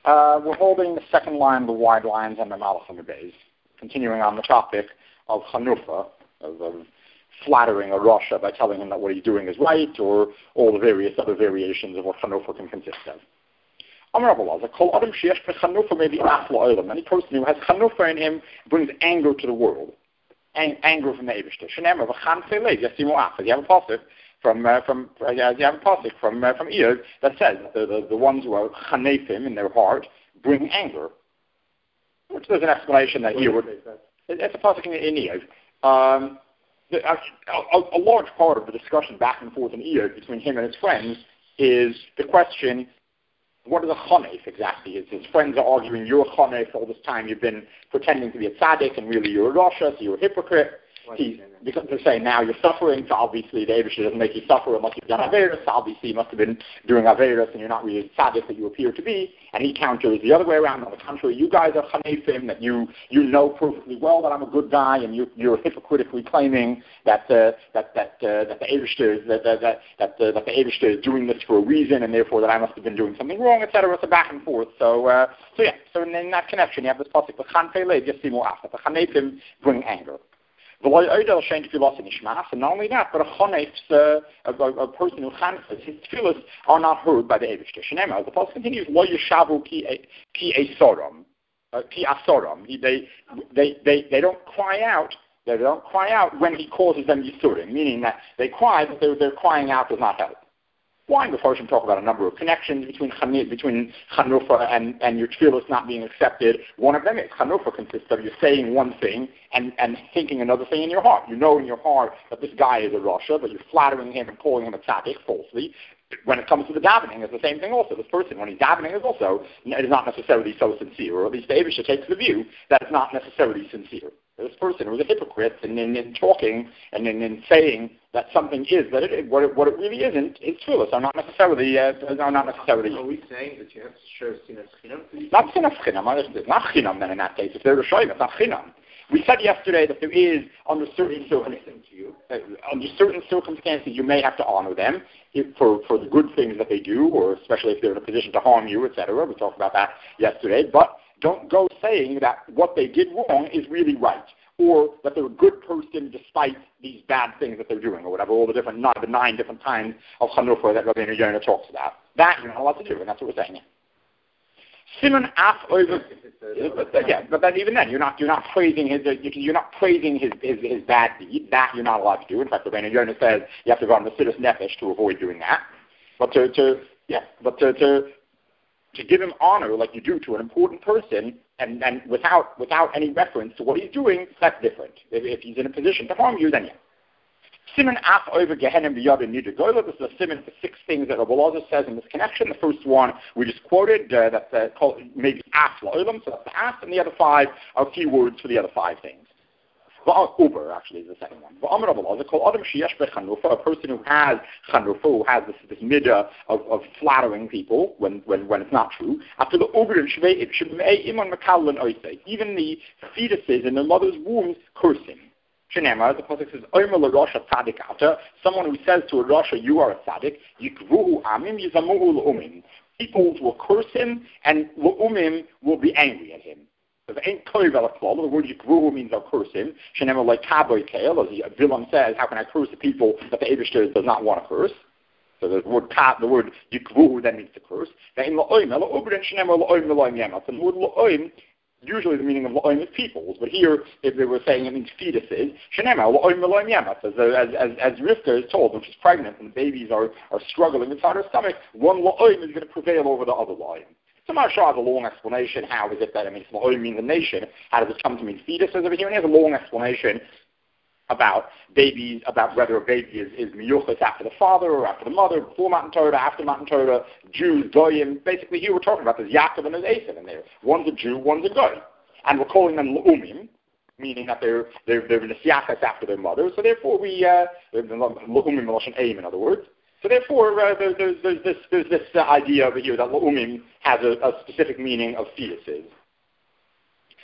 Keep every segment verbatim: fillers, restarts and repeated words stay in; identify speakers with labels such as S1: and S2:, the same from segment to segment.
S1: Uh, we're holding the second line of the wide lines and the Malachim Beis, continuing on the topic of Chanufa, of, of flattering a Rasha by telling him that what he's doing is right, or all the various other variations of what Chanufa can consist of. Amar Abulazar, Kol Adam Sheyesh Chanufa may be Afla Olam. Any person who has Chanufa in him brings anger to the world, Ang- anger from the Eibishter. Shenemar v'chan Felei Yasimu Afla. You have a pasuk from uh, from uh, you have a pasuk from uh, from Iyov that says that the, the the ones who are Chanefim in their heart bring anger. Which there's an explanation that here would. It's a pasuk in, in Iyov. Um, the, a, a, a large part of the discussion back and forth in Iyov between him and his friends is the question: what is a chonef exactly? His, his friends are arguing, you're a chonef, all this time you've been pretending to be a tzaddik, and really you're a rasha, so you're a hypocrite. He, because they're saying now you're suffering, so obviously the Eibishter doesn't make you suffer unless you've done Averis, so obviously you must have been doing Averis and you're not really a tzaddik that you appear to be. And he counters the other way around. On the contrary, you guys are chanefim, that you you know perfectly well that I'm a good guy, and you, you're hypocritically claiming that uh, that that uh, that the Eibishter is that that that, that, uh, that the Eibishter is doing this for a reason, and therefore that I must have been doing something wrong, et cetera. It's a back and forth. So uh, so yeah. So in, in that connection, you have this pasuk: the chanfei just see more after the chanefim bring anger. And not only that, but a chonef, uh, a, a, a person who chanfes, his tefillos are not heard by the Eibishter. Shenema, the pasuk continues, lo yeshavu ki esoram, ki asoram. They, they, they, they don't cry out. They don't cry out when he causes them yisurim, meaning that they cry, but their, their crying out does not help. Why? The Farshim talk about a number of connections between Chanif, between Chanufa and, and your tefillos not being accepted. One of them is Chanufa consists of you saying one thing and, and thinking another thing in your heart. You know in your heart that this guy is a Rasha, but you're flattering him and calling him a tzaddik falsely. When it comes to the davening, it's the same thing also. This person, when he's davening, is also it is not necessarily so sincere, or at least the Eibishter takes the view that it's not necessarily sincere. This person who's a hypocrite in, in, in talking and in, in saying that something is that it, what it what it really isn't, his tefillos are not necessarily uh, are not necessarily.
S2: Are we saying that you have to show sinas chinam?
S1: Not sinas chinam. It's not chinam then in that case. If they're rishoyim, it's not chinam. We said yesterday that there is under certain circumstances, uh, under certain circumstances you may have to honor them if, for for the good things that they do, or especially if they're in a position to harm you, et cetera. We talked about that yesterday, but don't go saying that what they did wrong is really right, or that they're a good person despite these bad things that they're doing, or whatever, all the different nine, the nine different kinds of Chanufa that Rabbeinu Yonah talks about. That you're not allowed to do, and that's what we're saying. Simon af over, but, yeah, but then even then, you're not you're not praising his you're not praising his, his his bad deed. That you're not allowed to do. In fact, Rabbeinu Yonah says you have to run the Siddur Nefesh to avoid doing that. But to, to yeah, but to, to to give him honor like you do to an important person, and, and without without any reference to what he's doing, that's different. If, if he's in a position to harm you, then yeah. Simon af over Gehenim b'yadin nidagola. This is a simon for six things that Rabbi Elazar says in this connection. The first one we just quoted, uh, that's uh, called maybe af la'olam, so that's the af, and the other five are key words for the other five things. Uber actually is the second one. V'amar Rabbi Elazar called Adam sheyesh bechanufa, a person who has chanufa, who has this, this midah of, of flattering people when, when, when it's not true. After the uber and shvei shvei iman makalan oisei, even the fetuses in their mother's wombs curse him. Shenema, the pasuk says, "Omer l'rasha tzaddik ata." Someone who says to a rasha, "You are a tzaddik." Yikvuhu amim yizamuhu l'umim. People will curse him, and l'umim will be angry at him. So the ain't koy v'laklal. The word yikvuhu means I'll curse him. Shenema like kaboy kael, as the Bilam says, how can I curse the people that the Eibishter does not want to curse? So the word ka, the word yikvuhu then means to curse. Ve'in la'oim, la'obrin shenema la'oim la'oim yemat. And the word la'oim, usually the meaning of la'oim is peoples, but here, if they were saying it means fetuses, shenema, la'oim la'oim yemat, as, as, as, as Rivka is told when she's pregnant and the babies are, are struggling inside her stomach, one la'oim is going to prevail over the other la'oim. So Maharsha has a long explanation, how is it that, I mean, la'oim means a nation, how does it come to mean fetuses over here, and he has a long explanation about babies, about whether a baby is, is miyuchas after the father or after the mother, before Matan Torah, after Matan Torah, Jews, Goyim. Basically, here we're talking about this Yaakov and his Esav in there. One's a Jew, one's a Goy. And we're calling them L'umim, meaning that they're they're they're Nesiachas after their mother. So therefore, we uh, L'umim Lashon Aim, in other words. So therefore, uh, there, there's, there's this there's this uh, idea over here that L'umim has a, a specific meaning of fetuses.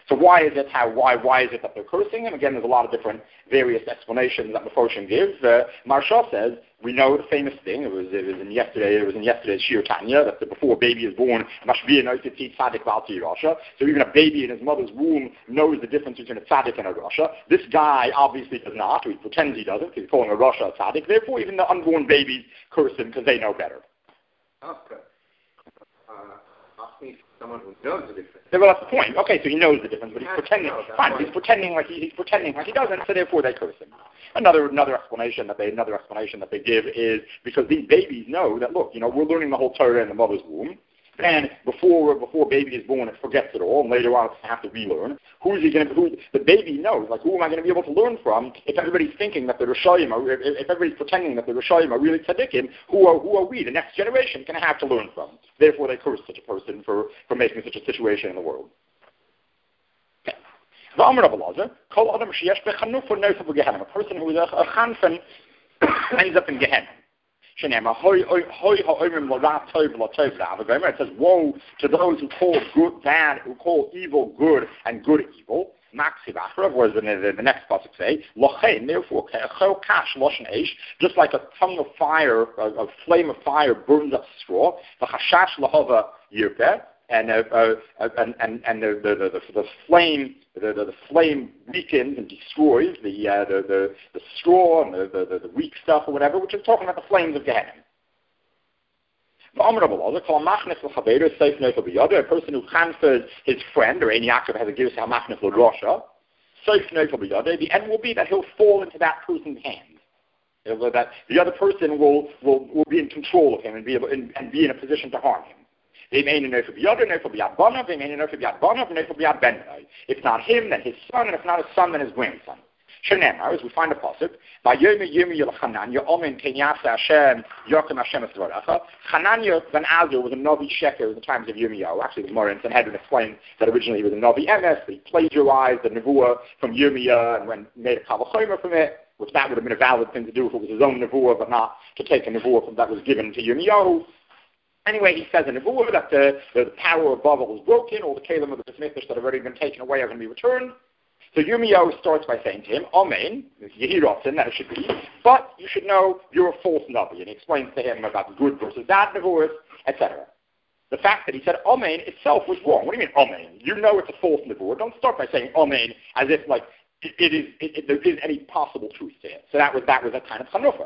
S1: So why is it how why why is it that they're cursing him? Again, there's a lot of different various explanations that Meforshim give. Uh, Maharsha says we know the famous thing. It was it was in yesterday. It was in yesterday's Shir Tanya that the, before a baby is born, mashvia knows it's tzaddik v'alti rasha. So even a baby in his mother's womb knows the difference between a tzaddik and a rasha. This guy obviously does not. Or he pretends he doesn't. He's calling a rasha a tzaddik. Therefore, even the unborn babies curse him because they know better.
S2: Okay. Uh, ask me someone who knows the difference.
S1: Yeah, well, that's the point. Okay, so he knows the difference, but he's pretending.
S2: Know,
S1: Fine, he's pretending like he, he's pretending like he doesn't. So therefore, they curse him. Another another explanation that they another explanation that they give is because these babies know that look, you know, we're learning the whole Torah in the mother's womb. And before before baby is born, it forgets it all, and later on, it's going to have to relearn. Who's he going to? Who the baby knows? Like, who am I going to be able to learn from? If everybody's thinking that the Rishayim, or if, if everybody's pretending that the Rishayim are really tzaddikim, who are who are we, the next generation, going to have to learn from? Therefore, they curse such a person for for making such a situation in the world. Okay. The Amar of Allah, Kol Adam Sheyesh Bechanuf or Neufel Gehenna. A person who is a, a Chanfen ends up in Gehenna. It says, woe to those who call good bad, who call evil good, and good evil. Whereas the, the, the next pasuk say, therefore, just like a tongue of fire, a, a flame of fire burns up straw, and uh, uh, and and and the the, the, the flame the, the, the flame weakens and destroys the uh, the, the the straw and the, the the weak stuff or whatever, which is talking about the flames of Gehenna. A person who transfers his friend, or any Yaakov has a gives Hamachnef l'Rosha, the end will be that he'll fall into that person's hands. That the other person will will, will be in control of him and be able and, and be in a position to harm him. If not him, then his son, and if not his son, then his grandson. As we find a pasuk, Hananiah ben Azur was a Navi Sheker in the times of Yirmiyahu. Actually, the Gemara in Sanhedrin explained that originally he was a Navi Emes. He plagiarized the Nevuah from Yirmiyah and when made a Kavachomer from it, which that would have been a valid thing to do if it was his own Nevuah, but not to take a Nevuah that was given to Yirmiyahu. Anyway, he says in Nevuah that the, the, the power of Bavel is broken, all the Kalim of the Bismiths that have already been taken away are going to be returned. So Yirmiyahu starts by saying to him, Amen, Yehirotzen, that it should be, but you should know you're a false Navi. And he explains to him about good versus bad Nevuahs, et cetera. The fact that he said Amen itself was wrong. What do you mean Amen? You know it's a false Nevuah. Don't start by saying Amen as if like it, it is it, it, there is any possible truth to it. So that was that was a kind of Chanufa.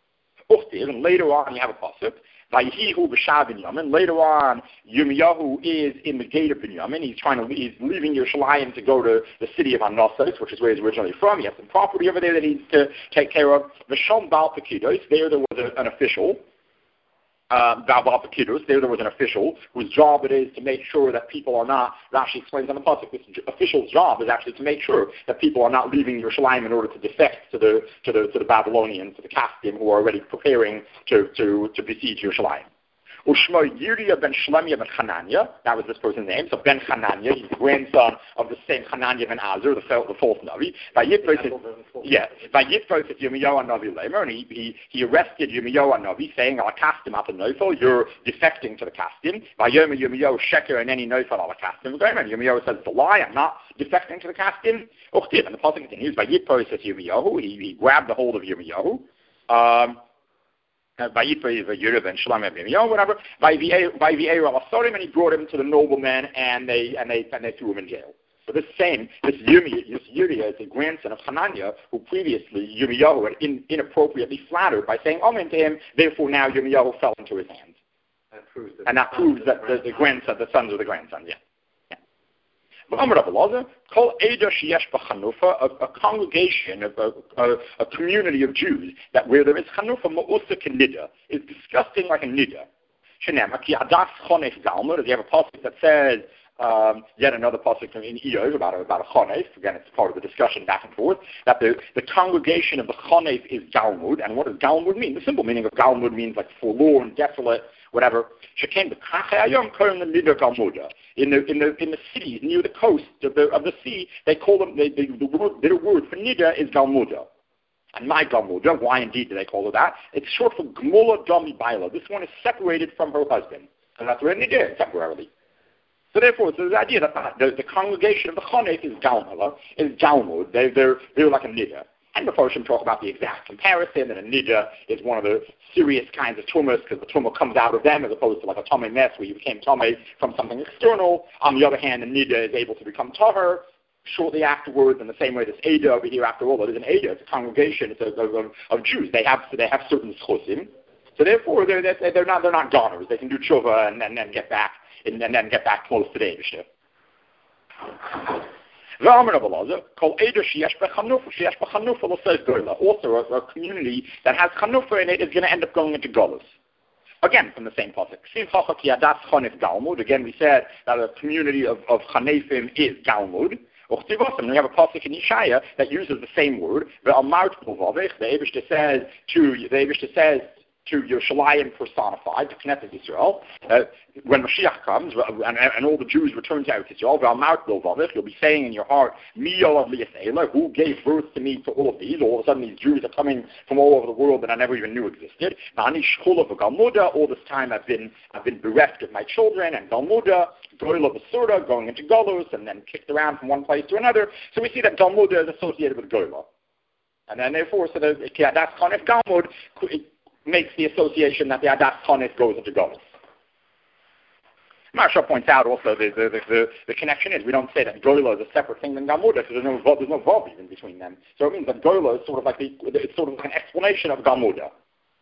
S1: And later on you have a pasuk. Vayihu b'Shav Binyamin. Later on, Yirmiyahu is in the gate of Binyamin. He's trying to he's leaving Yerushalayim to go to the city of Anasos, which is where he's originally from. He has some property over there that he needs to take care of. V'Shom Baal Pekidos. There, there was a, an official. Um, there, there was an official whose job it is to make sure that people are not. Rashi explains on the pasuk. This official's job is actually to make sure that people are not leaving Yerushalayim in order to defect to the to the to the Babylonians, to the Kasdim, who are already preparing to to to besiege Yerushalayim. Ushmo Yiriyah ben Shlemiyah ben Hananiah, that was this person's name. So Ben Hananiah, he's the grandson of the same Hananiah ben Azur, the, the false Navi. By Yitros, yeah, by Yitros it's Yirmiyahu Navi Lamer, and he, he, he arrested Yirmiyahu Navi, saying, Al Kasdim at the Neufel, you're defecting to the Kasdim. By Yom Yirmiyahu Sheker and any Neufel Al Kasdim. And Yirmiyahu says, it's a lie, I'm not defecting to the Kasdim. Uchtiv, and the pasuk continues, by Yitros it's Yirmiyahu, he, he grabbed the hold of Yirmiyahu. Um, by Yirmiyahu and Shlomo, whatever. By V'Eira Asarim, and he brought him to the noblemen, and they and they and they threw him in jail. So this same this Yirmiyah, this Yirmiyah is the grandson of Hananiah, who previously Yirmiyahu had in, inappropriately flattered by saying Amen to him. Therefore, now Yirmiyahu fell into his hands,
S2: and, proves that,
S1: and that proves that the, the grandson, the sons of the grandson, yeah. A, a congregation, a, a, a community of Jews, that where there is chanufa ma'usa nida, is disgusting like a nida. Shenema ki adas chonef galmud. As you have a pasuk that says, um, yet another pasuk in Eov about a, about a chonef. Again, it's part of the discussion back and forth. That the, the congregation of the chonef is galmud, and what does galmud mean? The simple meaning of galmud means like forlorn, desolate, whatever. In the in the in the cities near the coast of the of the sea, they call them they, they, the word their word for nida is galmuda. And my galmuda, why indeed do they call it that? It's short for gmula dami baila. This one is separated from her husband, and that's where nida is temporarily. So therefore, so the idea that the, the congregation of the Chonef is Galmala, is Galmud. They, they're, they're like a Nida. And the Farshim talk about the exact comparison, and a Nida is one of the serious kinds of tumas, because the tumah comes out of them, as opposed to like a tummy mess, where you became tummy from something external. On the other hand, a Nida is able to become tahar shortly afterwards, in the same way this Ada over here, after all, it is an Ada, it's a congregation, it's a, of, of Jews. They have, they have certain schusim. So therefore, they're, they're not, they're not goners. They can do tshuva and, and then get back, and, and then get back close to the Eibishter. Also, a, a community that has chanufa in it is going to end up going into Golus. Again, from the same pasuk. Again, we said that a community of, of chanefim is Galmud. And we have a pasuk in Yeshaya that uses the same word. The Eibishter says to the Eibishter says to Yerushalayim personified, to Knesset Yisrael, uh, when Mashiach comes, and, and all the Jews return to Eretz Yisrael, you'll be saying in your heart, who gave birth to me to all of these? All of a sudden these Jews are coming from all over the world that I never even knew existed. All this time I've been I've been bereft of my children, and Galmuda, Goyla Basura, going into Golos, and then kicked around from one place to another. So we see that Galmuda is associated with Goyla. And then therefore, so the Kiadas Konef Galmud makes the association that the Adas Konef goes into Golos. Maharsha points out also the, the, the, the, the connection is we don't say that Goyla is a separate thing than Galmuda, because there's no, there's no vav even between them. So it means that Goyla is sort of like the, it's sort of like an explanation of Galmuda.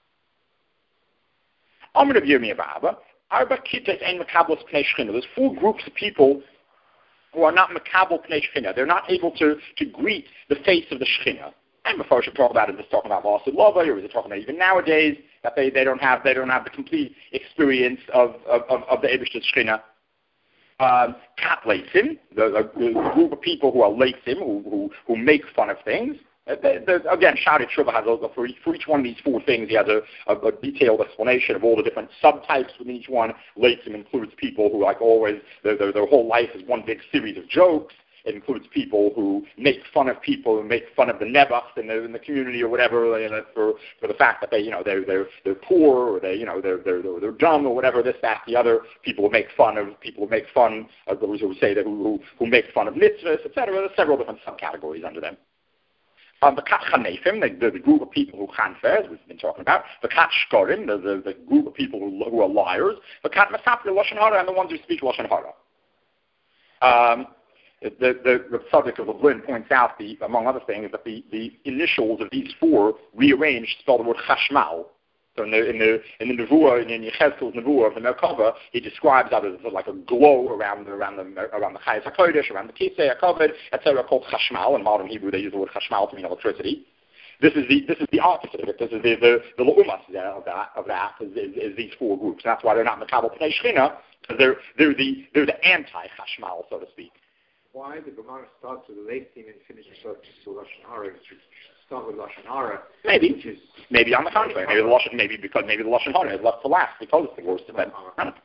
S1: I'm going to view me about Arba Kitas and Makablos Pnei Shechina. There's four groups of people who are not Makabel Pnei Shechina. They're not able to, to greet the face of the Shechina. And before I should talk about it, is talking about Vasid Lava, or is it talking about even nowadays that they, they don't have they don't have the complete experience of of, of, of the Eibishter Shechina. Um, Kat Leitzim, the, the, the group of people who are Leitzim, who, who who make fun of things. Uh, the, the, again, Shouted Shuvah has a, for, each, for each one of these four things, he has a, a, a detailed explanation of all the different subtypes within each one. Leitzim includes people who, like always, their, their, their whole life is one big series of jokes. It includes people who make fun of people, and make fun of the Nebuchs in the, in the community or whatever, you know, for for the fact that they, you know, they're they're they're poor, or they, you know, they're they're they're, they're dumb, or whatever. This, that, the other. People who make fun of people who make fun of those who say that who who, who make fun of mitzvahs, et cetera. There's several different subcategories under them. Um, the Kat Chanefim, the, the, the group of people who chanfers, we've been talking about. The Kat Shkorim, the, the the group of people who, who are liars. The Kat Masapri Lashon Hara, and the ones who speak Lashon Hara. Um. The, the, the subject of the Blin points out, the, among other things, that the, the initials of these four rearranged spell the word Chashmal. So in the in the in the Nevuah, in Yechezkel's Nevuah of the Merkava, he describes that as like a glow around the around the around the Chayes HaKodesh, around the Kisei HaKavod, et cetera, called Chashmal. In modern Hebrew, they use the word Chashmal to mean electricity. This is the this is the opposite of it. This is the the, the Leumas of that of that is, is, is these four groups. And that's why they're not Makabel Pnei Shechina, because they're they're the they're the anti-Chashmal, so to speak.
S2: Why the Gemara starts with the late team and finishes with Lashon Hara? It should start with Lashon Hara.
S1: Maybe, which is maybe on the contrary. Maybe the Lashon, maybe because maybe the Lashon Hara is left to last because it's the worst of them.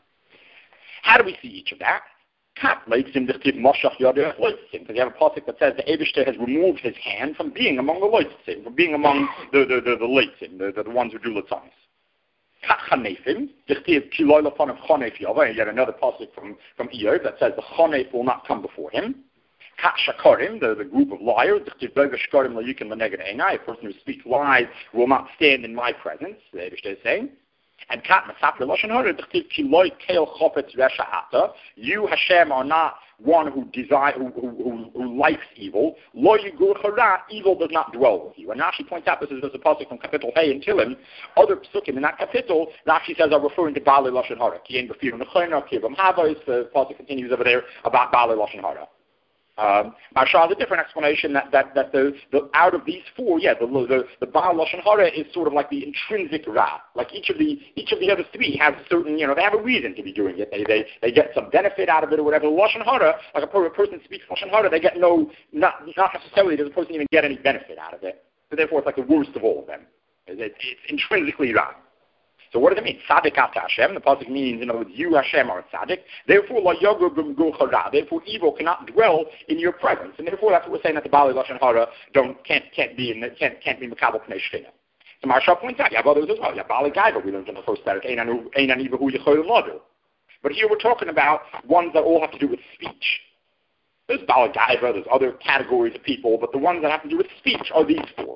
S1: How do we see each of that? Kat Leitzim describes Moshach Yodeh Leitzim, because you have a pasuk that says the Eibishter has removed his hand from being among the Leitzim, from being among the the the, the Leitzim, the, the the ones who do Leitzamis. Kat Chanefim, describes Kiloy Lafon of Chonef Yava, yet another pasuk from from Eob that says the Chonef will not come before him. Kat Shakarim, the, the group of liars, a person who speaks lies will not stand in my presence, the Eibishter is saying. And Kat Masapri Lashon Hara, Kiloy Keil Chofetz Resha Ata, you Hashem are not one who desire, who, who, who likes evil. Lo Yigur Hara, evil does not dwell with you. And Rashi points out, this is a pasuk from Kapitel Hey in Tilim, other psukim in that Kapitel, Rashi says are referring to Baalei Lashon Hara. Kien B'fir Nechona, Kivam Havos, the pasuk continues over there about Baalei Lashon Hara. Um, Maharsha has a different explanation that, that, that the, the out of these four, yeah, the the, the Baal Lashon Hara is sort of like the intrinsic Ra. Like each of the each of the other three have certain, you know, they have a reason to be doing it. They they, they get some benefit out of it or whatever. Lashon Hara, like a, a person speaks Lashon Hara, they get no, not not necessarily does a person even get any benefit out of it. So therefore, it's like the worst of all of them. It, it, it's intrinsically Ra. So what does it mean? Tzaddik ata Hashem. The pasuk means, in other words, you Hashem are tzaddik. Therefore, la yogur b'mgur chara. Therefore, evil cannot dwell in your presence, and therefore, that's what we're saying that the Baalei Lashon Hara don't can't can't be in the, can't can't be Makabel Pnei Shechina. So Maharsha points out, you have others as well. You have Baalei Gaiva. We learned in the first parak. Einan ivahu yicholim ladu. But here we're talking about ones that all have to do with speech. There's Balagaiva, there's other categories of people, but the ones that have to do with speech are these four.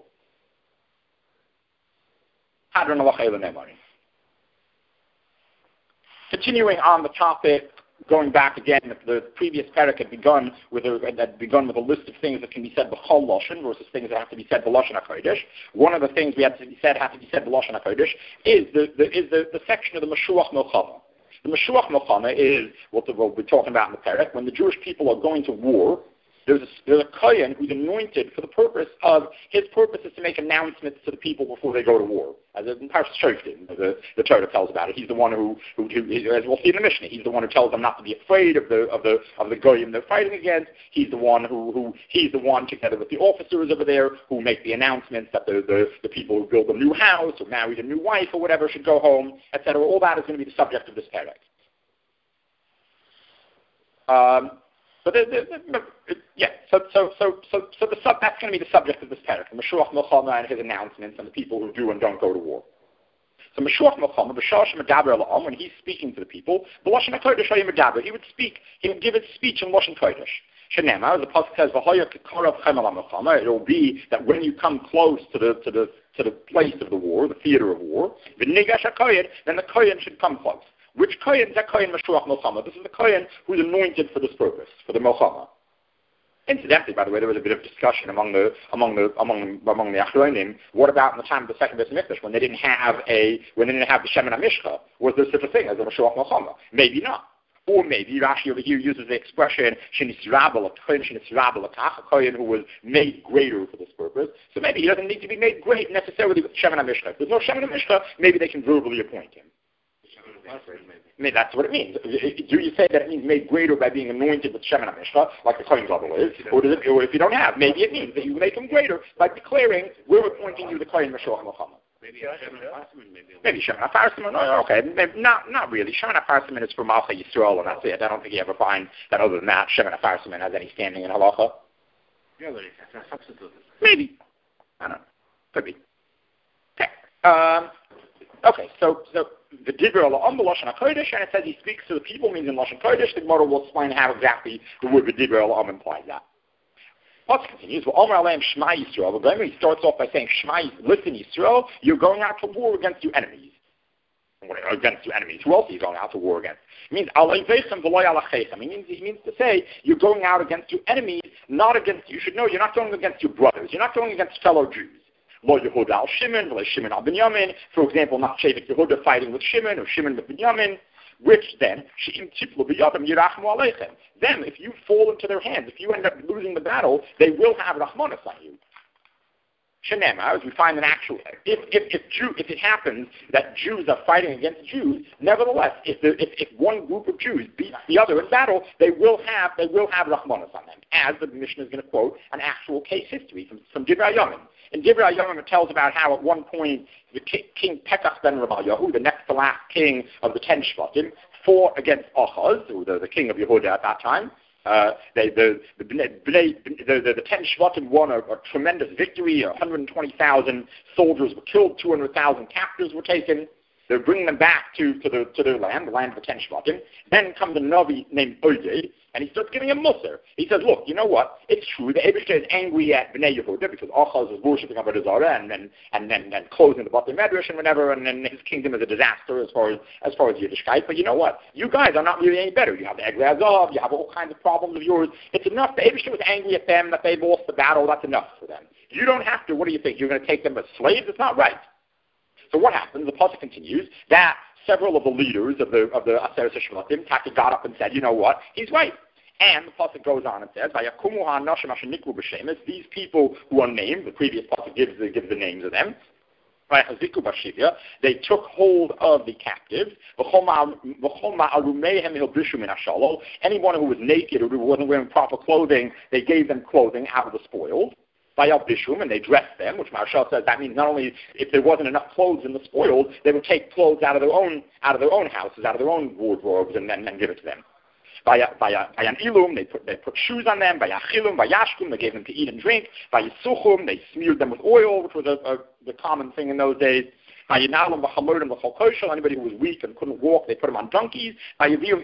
S1: Continuing on the topic, going back again, the previous parak had begun with a had begun with a list of things that can be said b'chol lashon versus things that have to be said b'lashon hakodesh. One of the things we had to be said have to be said b'lashon hakodesh is the, the is the, the section of the Mashuach Milchama. The Mashuach Milchama is what, the, what we're talking about in the parak. When the Jewish people are going to war, there's a, there's a kohen who's anointed for the purpose of, his purpose is to make announcements to the people before they go to war. As in Parshas Shoftim, the, the Torah tells about it. He's the one who, who, who, as we'll see in the Mishnah, he's the one who tells them not to be afraid of the of the of the goyim they're fighting against. He's the one who, who he's the one together with the officers over there who make the announcements that the, the, the people who build a new house or married a new wife or whatever should go home, et cetera. All that is going to be the subject of this parak. Um, But the, the, the, yeah, so so so so so the sub that's going to be the subject of this parak, the Mashuach Milchama and his announcements and the people who do and don't go to war. So Mashuach Milchama, b'shash medaber ala'am, when he's speaking to the people, b'lashon hakodesh hayim medaber, he would speak, he would give his speech in lashon kodesh. Shenema, the pasuk says, v'hoya k'korav chem ala milchama. It will be that when you come close to the to the to the place of the war, the theater of war, v'nigash hakoyed, then the kohen should come close. Which kohen? That kohen Mashuach Milchama. This is the kohen who's anointed for this purpose, for the Milchama. Incidentally, by the way, there was a bit of discussion among the among the among among the Achronim. What about in the time of the second Beis Hamikdash when they didn't have a when they didn't have the Shemen HaMishcha? Was there such a thing as a Mashuach Milchama? Maybe not. Or maybe Rashi over here uses the expression Shenisrabel, a kohen Shenisrabel, a kohen who was made greater for this purpose. So maybe he doesn't need to be made great necessarily with Shemen HaMishcha. If there's no Shemen HaMishcha, maybe they can verbally appoint him. Maybe that's what it means. Do you say that it means made greater by being anointed with Shemen HaMishcha, like the Kohen Gadol is, or, does it, or if you don't have, maybe it means that you make him greater by declaring, we're appointing you the Kohen Mashuach Milchama. Maybe Shemen HaParsimen. Maybe Shemen HaParsimen. No, okay, maybe not not really. Shemen HaParsimen is for Malchei Yisrael, and that's it. I don't think you ever find that other than that, Shemen HaParsimen has any standing in halacha.
S2: Yeah, but it's a substitute.
S1: Maybe. I don't know. Could be. Okay. Um, okay, so so the Dibur Ala'am b'Lashon HaKodesh, and it says he speaks to the people, means in Lashon Kodesh. The Gemara will explain how exactly the word Dibur Ala'am implies that. Let's continue. Well, Omer Aleim Shema Yisrael. But he starts off by saying, Shema, listen, Yisrael, you're going out to war against your enemies. Against your enemies. Who else are you going out to war against? It means, it means, it means to say, you're going out against your enemies, not against, you should know, you're not going against your brothers. You're not going against fellow Jews. Lo Yehuda al Shimon, Lo Shimon al Binyamin. For example, not Shevet Yehuda fighting with Shimon or Shimon with Binyamin. Which then, She'im Tiplu B'Yadam Yirachmu Aleichem. Then, if you fall into their hands, if you end up losing the battle, they will have Rahmanas on you. Shenema, as we find an actual, if if if, Jew, if it happens that Jews are fighting against Jews, nevertheless, if the, if, if one group of Jews beats the other in battle, they will have they will have Rahmanas on them. As the Mishnah is going to quote an actual case history from from Divrei Yomim. In Divrei Yomim, it tells about how at one point the king, king Pekach ben Ramalyahu, the next to last king of the ten Shvatim, fought against Achaz, who was the king of Yehuda at that time. Uh, they, the, the, the, the, the, the ten Shvatim won a, a tremendous victory. one hundred twenty thousand soldiers were killed. two hundred thousand captives were taken. They're bringing them back to, to, the, to their land, the land of the ten Shvatim. Then comes a Navi named Oded, and he starts giving a musar. He says, look, you know what? It's true. The Eibishter is angry at Bnei Yehuda because Achaz is worshipping Avodah Zarah and and and and, and closing the Bate Medrash and whatever, and then his kingdom is a disaster as far as as far as Yiddishkeit. But you know what? You guys are not really any better. You have the Eglei Azov. You have all kinds of problems of yours. It's enough. The Eibishter was angry at them that they lost the battle. That's enough for them. You don't have to. What do you think? You're going to take them as slaves? It's not right. So what happens? The pasuk continues that several of the leaders of the of the Aseret Shvatim got up and said, you know what? He's right. And the pasuk goes on and says, these people who are named, the previous pasuk gives the, gives the names of them, they took hold of the captives. Anyone who was naked or who wasn't wearing proper clothing, they gave them clothing out of the spoils. By Bishum, and they dressed them, which Marshall says that means not only if there wasn't enough clothes in the spoils, they would take clothes out of their own out of their own houses, out of their own wardrobes, and then and give it to them. By by by an ilum, they put they put shoes on them. By achilum, by yashkum, they gave them to eat and drink. By yisuchum, they smeared them with oil, which was a, a, the common thing in those days. Anybody who was weak and couldn't walk, they put him on donkeys. They brought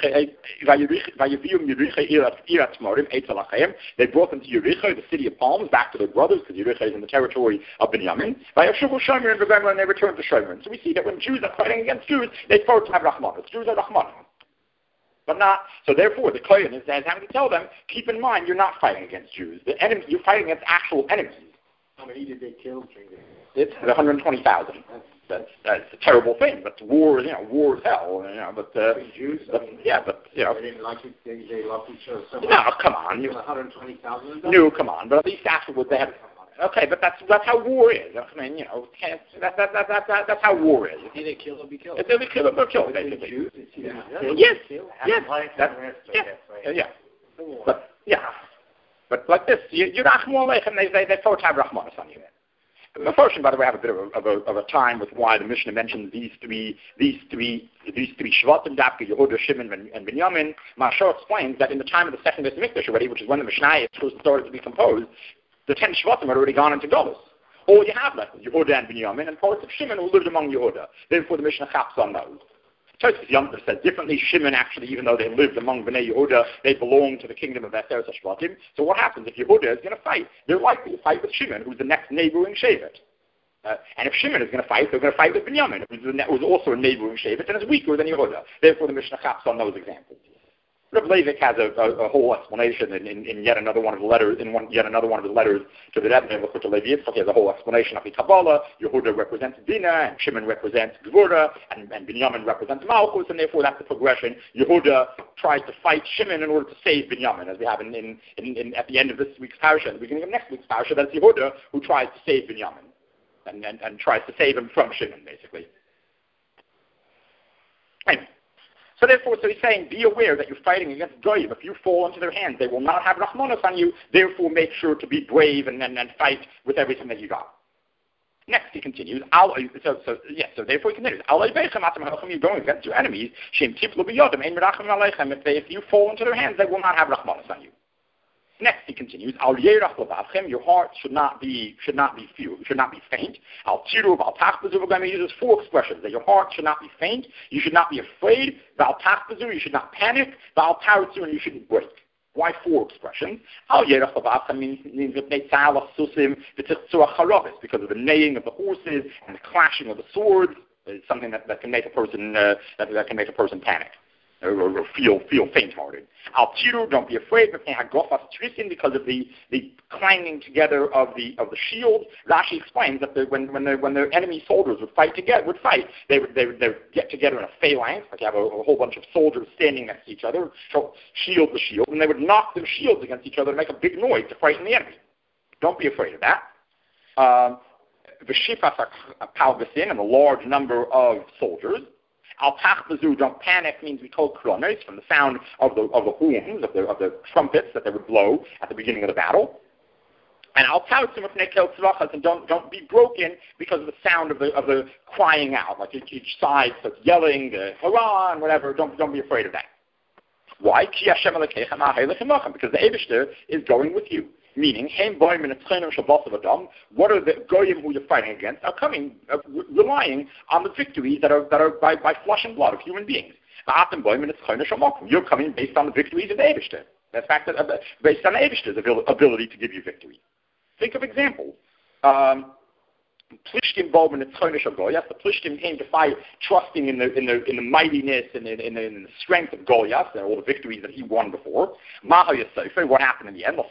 S1: them to Yericho, the city of palms, back to their brothers, because Yericho is in the territory of Binyamin. And they returned to Shomer. So we see that when Jews are fighting against Jews, they first have Rahmanos. Jews are Rahmanos. But not, so therefore the Kohen is having to tell them, keep in mind, you're not fighting against Jews. The enemy, you're fighting against actual enemies.
S2: How many did they kill?
S1: It's one hundred twenty thousand. That's, that's a terrible thing, but war is, you know, war is hell, you know, but, uh,
S2: Jews,
S1: but,
S2: I mean,
S1: yeah, but, you know.
S2: They didn't like it, they, they loved each other so much.
S1: No, come on.
S2: one hundred twenty thousand?
S1: No, come on, but at least afterwards they had, okay, but that's, that's how war is. I mean, you know, can't, that, that, that, that, that, that's how war is.
S2: If they kill or be killed.
S1: If they kill or be killed, basically.
S2: Jews,
S1: yeah.
S2: Yeah.
S1: Yes, yes,
S2: That's,
S1: yeah, yeah, yeah. But, yeah, but like this, you, you're Rachmu Aleichem, they, they, they both have Rahmanas on you. The first, by the way, I have a bit of a, of a, of a time with why the Mishnah mentions these three, these three, these three Shvatim, Dafka, Yehuda, Shimon, and, and Binyamin. Mashal explains that in the time of the second Beis Mikdash already, which is when the Mishnah started to be composed, the ten Shvatim had already gone into Golus. All you have left is Yehuda and Binyamin, and parts of Shimon who lived among Yehuda. Therefore, the Mishnah chaps on those. Tosfos Yontif says differently. Shimon actually, even though they lived among Bnei Yehuda, they belonged to the kingdom of Eser Shvatim. So what happens if Yehuda is going to fight? They're likely to fight with Shimon, who's the next neighboring Shevet. Uh, and if Shimon is going to fight, they're going to fight with Binyamin, who's also a neighboring Shevet and is weaker than Yehuda. Therefore, the Mishnah chaps on those examples. Reb Leivik has a, a, a whole explanation in, in, in yet another one of the letters, in one, yet another one of his letters to the Rebbe, to Levi Yitzchak. He has a whole explanation of the Kabbalah. Yehuda represents Bina, and Shimon represents Gvura, and, and Binyamin represents Malchus, and therefore that's the progression. Yehuda tries to fight Shimon in order to save Binyamin, as we have in, in, in, in at the end of this week's parasha, at the beginning of next week's parasha. That's Yehuda who tries to save Binyamin, and, and, and tries to save him from Shimon, basically. Anyway. So therefore, so he's saying, be aware that you're fighting against Goyim. If you fall into their hands, they will not have Rahmanos on you. Therefore, make sure to be brave and, and, and fight with everything that you got. Next, he continues. So, so yes. So therefore, he continues. You're going against your enemies. If, they, if you fall into their hands, they will not have Rahmanos on you. Next, he continues. Your heart should not be should not be few, should not be faint. Al tiru, al tachbazu. He uses four expressions that your heart should not be faint. You should not be afraid. Val tachbazu. You should not panic. Val taritzu, and you shouldn't break. Why four expressions? Al yerach labavchem means means because of the neighing of the horses and the clashing of the swords. It's something that, that can make a person uh, that, that can make a person panic. Or, or feel feel faint-hearted. Al tiru, don't be afraid, because of the, the clanging together of the of the shield. Rashi explains that the, when when the when their enemy soldiers would fight together, would fight, they would they would, they would get together in a phalanx, like you have a, a whole bunch of soldiers standing next to each other, shield to shield, and they would knock their shields against each other to make a big noise to frighten the enemy. Don't be afraid of that. Um, the shifas palgasin, and a large number of soldiers. Al tachbazu, don't panic, means we call kronos, from the sound of the of the horns, of the of the trumpets that they would blow at the beginning of the battle. And al tautzim tzvachas, and don't don't be broken because of the sound of the of the crying out, like each, each side starts yelling, the hurrah and whatever. Don't don't be afraid of that. Why? Ki Hashem Elokeichem ha'helech because the Eibishter is going with you. Meaning, what are the goyim who you're fighting against are coming, uh, relying on the victories that are that are by, by flesh and blood of human beings. You're coming based on the victories of the Eibishter. The fact that uh, based on the Eibishter's ability to give you victory. Think of examples. Um, Plishtim Bob and the Tzonish of Goliath. The Plishtim came to fight, trusting in the in the in the mightiness and in, in, in the strength of Goliath and all the victories that he won before. Maha Yosef, what happened in the end?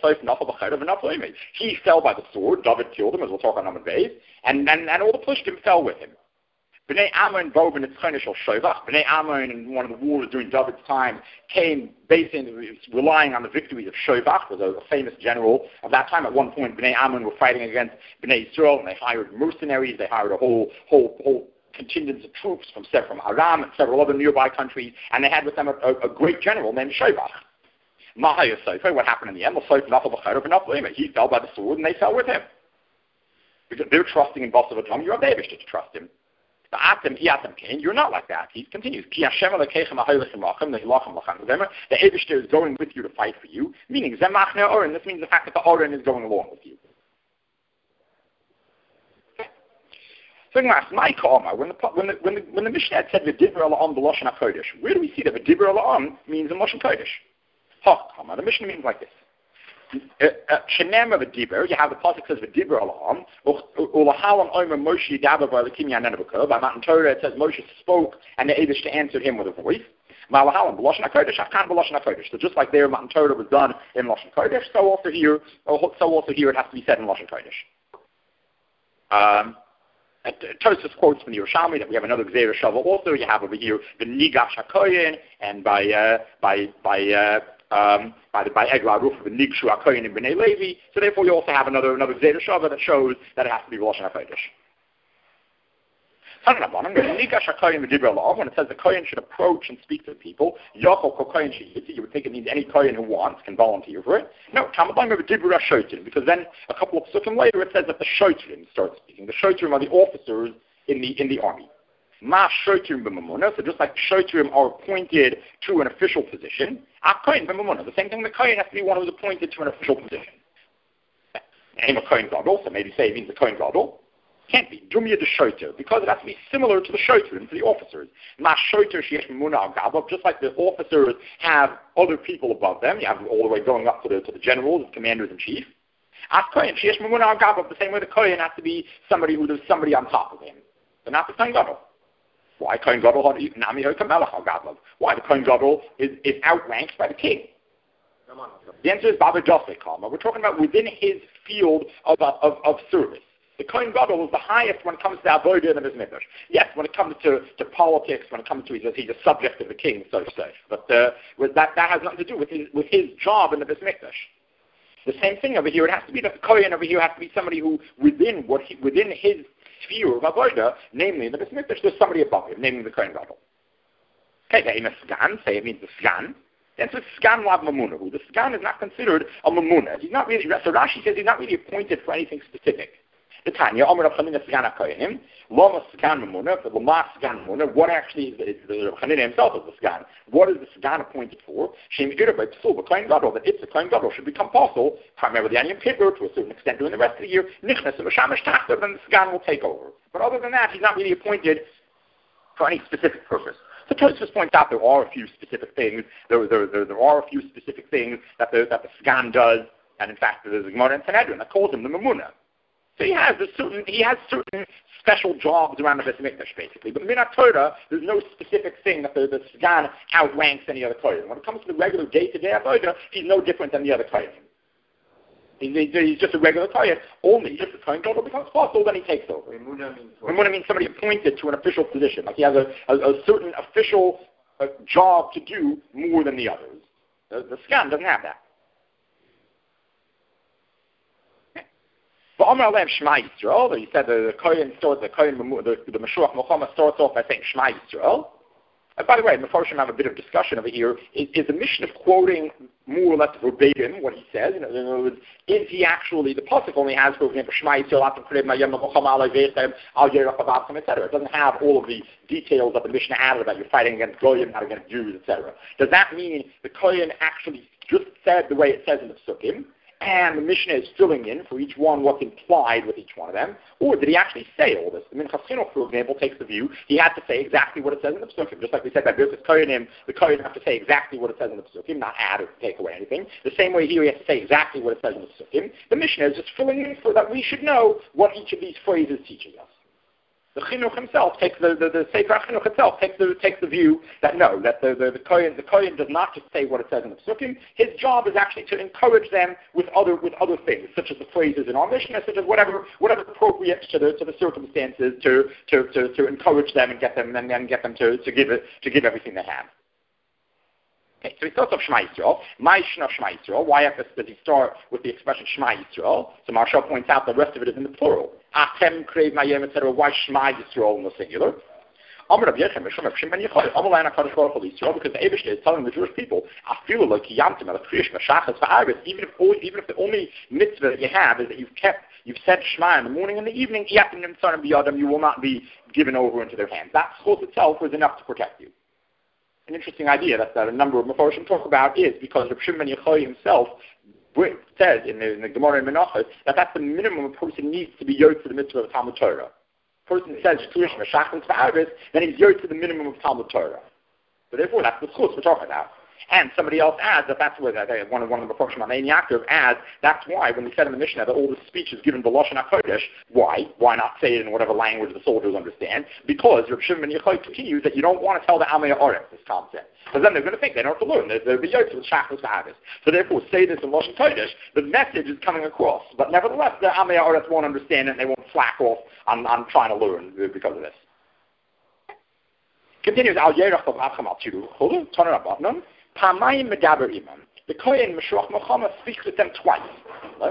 S1: He fell by the sword. David killed him, as we'll talk on Amud Beis, and and and all the Plishtim fell with him. Bnei Ammon, Bob and the Tzonish of Shovach. Bnei Ammon, in one of the wars during David's time, came based in relying on the victories of Shovach, was a, a famous general of that time. At one point, Bnei Ammon were fighting against Bnei Yisrael, and they hired mercenaries. They hired a whole whole whole contingent of troops from from Aram and several other nearby countries, and they had with them a, a, a great general named Shovach. Maha Yosef, what happened in the end? He fell by the sword, and they fell with him. Because they're trusting in Basav Adam, you're David to trust him. The Atem, Iatem Cain, you're not like that. He continues. The Eibishter is going with you to fight for you, meaning Zemachne Oren. This means the fact that the Oren is going along with you. So my Ka'ama, when the when the when the when the Mishnah said v'dibur ala'am b'lashon hakodesh, where do we see that v'dibur ala'am means in lashon kodesh? Ha, Ka'ama. The Mishnah means like this. Shenem of a dibur, you have the pasuk says v'dibur ala'am, ulahalam omer Moshe yadaber b'alekim yanenabukov. By Mount Torah it says Moshe spoke and the Eibush answered him with a voice. Malahalam b'lashon hakodesh, hakan b'lashon hakodesh. So just like there, Mount Torah was done in lashon kodesh, so also here, so also here it has to be said in lashon kodesh. Um. Tosfos quotes from the Yerushalmi that we have another Gzeira Shava. Also, you have over here the Nigash HaKoyin, and by uh, by by uh, um, by the, by Eglah Ruf the Nigshu HaKoyin in Bnei Levi. So therefore, you also have another another Gzeira Shava that shows that it has to be Lashon HaKodesh. When it says the Kohen should approach and speak to the people, you would think it means any Kohen who wants can volunteer for it. No, because then a couple of psukim later it says that the Shotrim start speaking. The Shotrim are the officers in the in the army. Ma Shotrim b'mamuna, so just like Shotrim are appointed to an official position, a Kohen b'mamuna, the same thing, the Kohen has to be one who's appointed to an official position. Name a Kohen Gadol, so maybe say it means the Kohen Gadol. Can't be. Dumya the shoter, because it has to be similar to the shoter and to the officers. Ma shoter sheyesh mimuna al gabav, just like the officers have other people above them. You have all the way going up to the to the generals, the commanders in chief. As kohen sheyesh mimuna al gabav, the same way the kohen has to be somebody who does somebody on top of him. But not the kohen gadol. Why kohen gadol nami hoikamelach al gabav? Why the kohen gadol is is outranked by the king? The answer is Baba Joseph Kalma. We're talking about within his field of of, of service. The Kohen Gadol is the highest when it comes to avodah and his mikdash. Yes, when it comes to, to politics, when it comes to he's a, he's a subject of the king, so to say. But uh, with that that has nothing to do with his with his job in the Beis Mikdash. The same thing over here. It has to be the Kohen over here has to be somebody who within what he, within his sphere of avodah, namely the Beis Mikdash, there's somebody above him, namely the Kohen Gadol. Okay, the a sgan, say it means the sgan. Then so sgan lav mamuna. The sgan is not considered a mamuna. He's not really. So Rashi says he's not really appointed for anything specific. The Tanya, Omer Chanina Sgan HaKoyenim, Lama Sgan Mamuna, the Lama Sgan Mamuna, what actually is the, the Chanina himself is the Sgan. What is the Sgan appointed for? Shem Yirah by Psul, the Kohen Gadol, that if the Kohen Gadol should become apostle, primarily on Yom Kippur, to a certain extent during the rest of the year, Nichnas of Shamash Tachta, then the Sgan will take over. But other than that, he's not really appointed for any specific purpose. So Tosfos points out there are a few specific things, there, there, there, there are a few specific things that the, that the Sgan does, and in fact there's a Gemara in Sanhedrin that calls him the Mamuna. So he has a certain he has certain special jobs around the Beis Mikdash, basically. But Minat Torah, there's no specific thing that the, the Sgan outranks any other Kohen. When it comes to the regular day-to-day avodah, he's no different than the other Kohen. He's, he's just a regular Kohen. Only if the Kohen Gadol becomes apostle, then he takes over. Emuna means, means somebody appointed to an official position. Like he has a, a, a certain official uh, job to do more than the others. The, the Sgan doesn't have that. But Amar Alev Shema Yisrael, he said the, the Kohen starts, the Kohen, the, the Mashuach Muhammad starts off by saying Shema Yisrael. And by the way, the Mefarshim have a bit of discussion over here. Is, is the Mishnah quoting more or less verbatim what he says? In other words, is he actually, the Pasuk only has, for example, Shema Yisrael, et cetera. It doesn't have all of the details that the Mishnah added about you're fighting against Goyim, not against Jews, et cetera. Does that mean the Kohen actually just said the way it says in the Psukim? And the Mishnah is filling in for each one what's implied with each one of them, or did he actually say all this? The Minchas Chinuch, for example, takes the view he had to say exactly what it says in the Psukim. Just like we said by Birkas Kohanim, the Kohen have to say exactly what it says in the Psukim, not add or take away anything. The same way here he has to say exactly what it says in the Psukim. The Mishnah is just filling in so that we should know what each of these phrases teaches us. The Chinuch himself takes the the, the Sefer Chinuch itself takes the takes the view that no, that the the, the Kohen the Kohen does not just say what it says in the Psukim. His job is actually to encourage them with other with other things, such as the phrases in our Mishnah, such as whatever whatever appropriate to the to the circumstances to to, to, to encourage them and get them and then get them to, to give it to give everything they have. Okay, so he starts off Shema Yisrael. My Shema Yisrael. Why does he start with the expression Shema Yisrael? So Maharsha points out the rest of it is in the plural. Atem Krev Mayem, et cetera. Why Shema Yisrael in the singular? Because the Eibush is telling the Jewish people, even if even if the only mitzvah that you have is that you've kept you've said Shema in the morning and the evening, you will not be given over into their hands. That schos itself was enough to protect you. An interesting idea that, that a number of Mefarshim talk about is because Reb Shimon ben Yochai himself says in the, in the Gemara in Menachos that that's the minimum a person needs to be yoked to the mitzvah of Talmud Torah. person says Shtuish Meshachlis V'Arvis, then he's yoked to the minimum of Talmud Torah. So therefore, that's the schus we're talking about. And somebody else adds that that's where that one of one of the Mephoshim Amein Yaakov adds that's why when we said in the Mishnah that all this speech is given b'Lashon HaKodesh, why? Why not say it in whatever language the soldiers understand? Because Reb Shimon ben Yochai continues that you don't want to tell the Amei Haaretz this concept. Because then they're going to think they don't have to learn. They're, they're the Yotzei with Shachris V'Avis. So therefore, say this in Lashon Kodesh, the message is coming across. But nevertheless, the Amei Haaretz won't understand it and they won't slack off on, on trying to learn because of this. Continues, Al Yerach B'Avcham Al Tiru, Chulu, Toner Abotnon, Pamayim Medaber Imam. The Kohen Meshruach Melchama speaks with them twice. Right?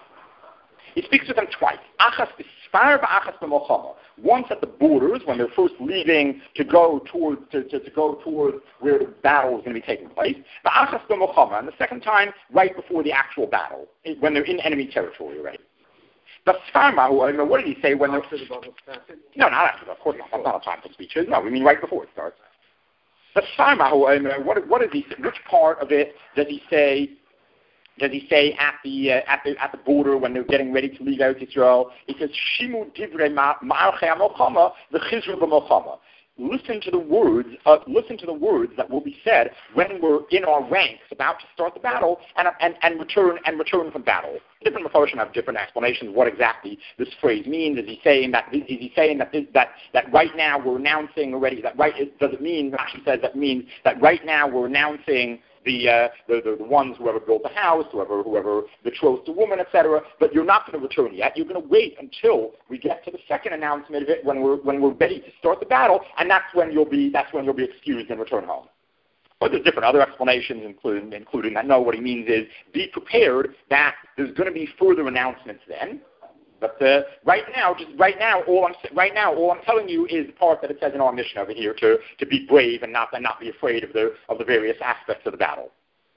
S1: He speaks with them twice. Achas B'Sfar V'Achas B'Melchama. Once at the borders, when they're first leaving to go towards to, to, to go towards where the battle is going to be taking place. V'Achas B'Melchama, and the second time right before the actual battle, when they're in enemy territory already. The Sfarma, what did he say when they're... No, not after, of course not. That's not a time for speeches. No, we mean right before it starts. The Sfarma, what, what does he say? Which part of it does he say... Does he say at the uh, at the at the border when they're getting ready to leave out Israel? He says, "Shimu divrei ma'archei ha-milchama v'chizru b'milchama." Listen to the words. Uh, listen to the words that will be said when we're in our ranks about to start the battle and and, and return and return from battle. Different Mephoshim have different explanations what exactly this phrase means. Is he saying that? Is he saying that this, that that right now we're announcing already that right? Does it mean? Rashi says that means that right now we're announcing. The, uh, the, the the ones whoever built the house, whoever whoever betrothed the woman, et cetera. But you're not going to return yet. You're going to wait until we get to the second announcement of it when we're when we're ready to start the battle, and that's when you'll be that's when you'll be excused and return home. But there's different other explanations, including including that. No, what he means is be prepared that there's going to be further announcements then. But uh, right now, just right now, all I'm right now, all I'm telling you is the part that it says in our mission over here to, to be brave and not and not be afraid of the of the various aspects of the battle.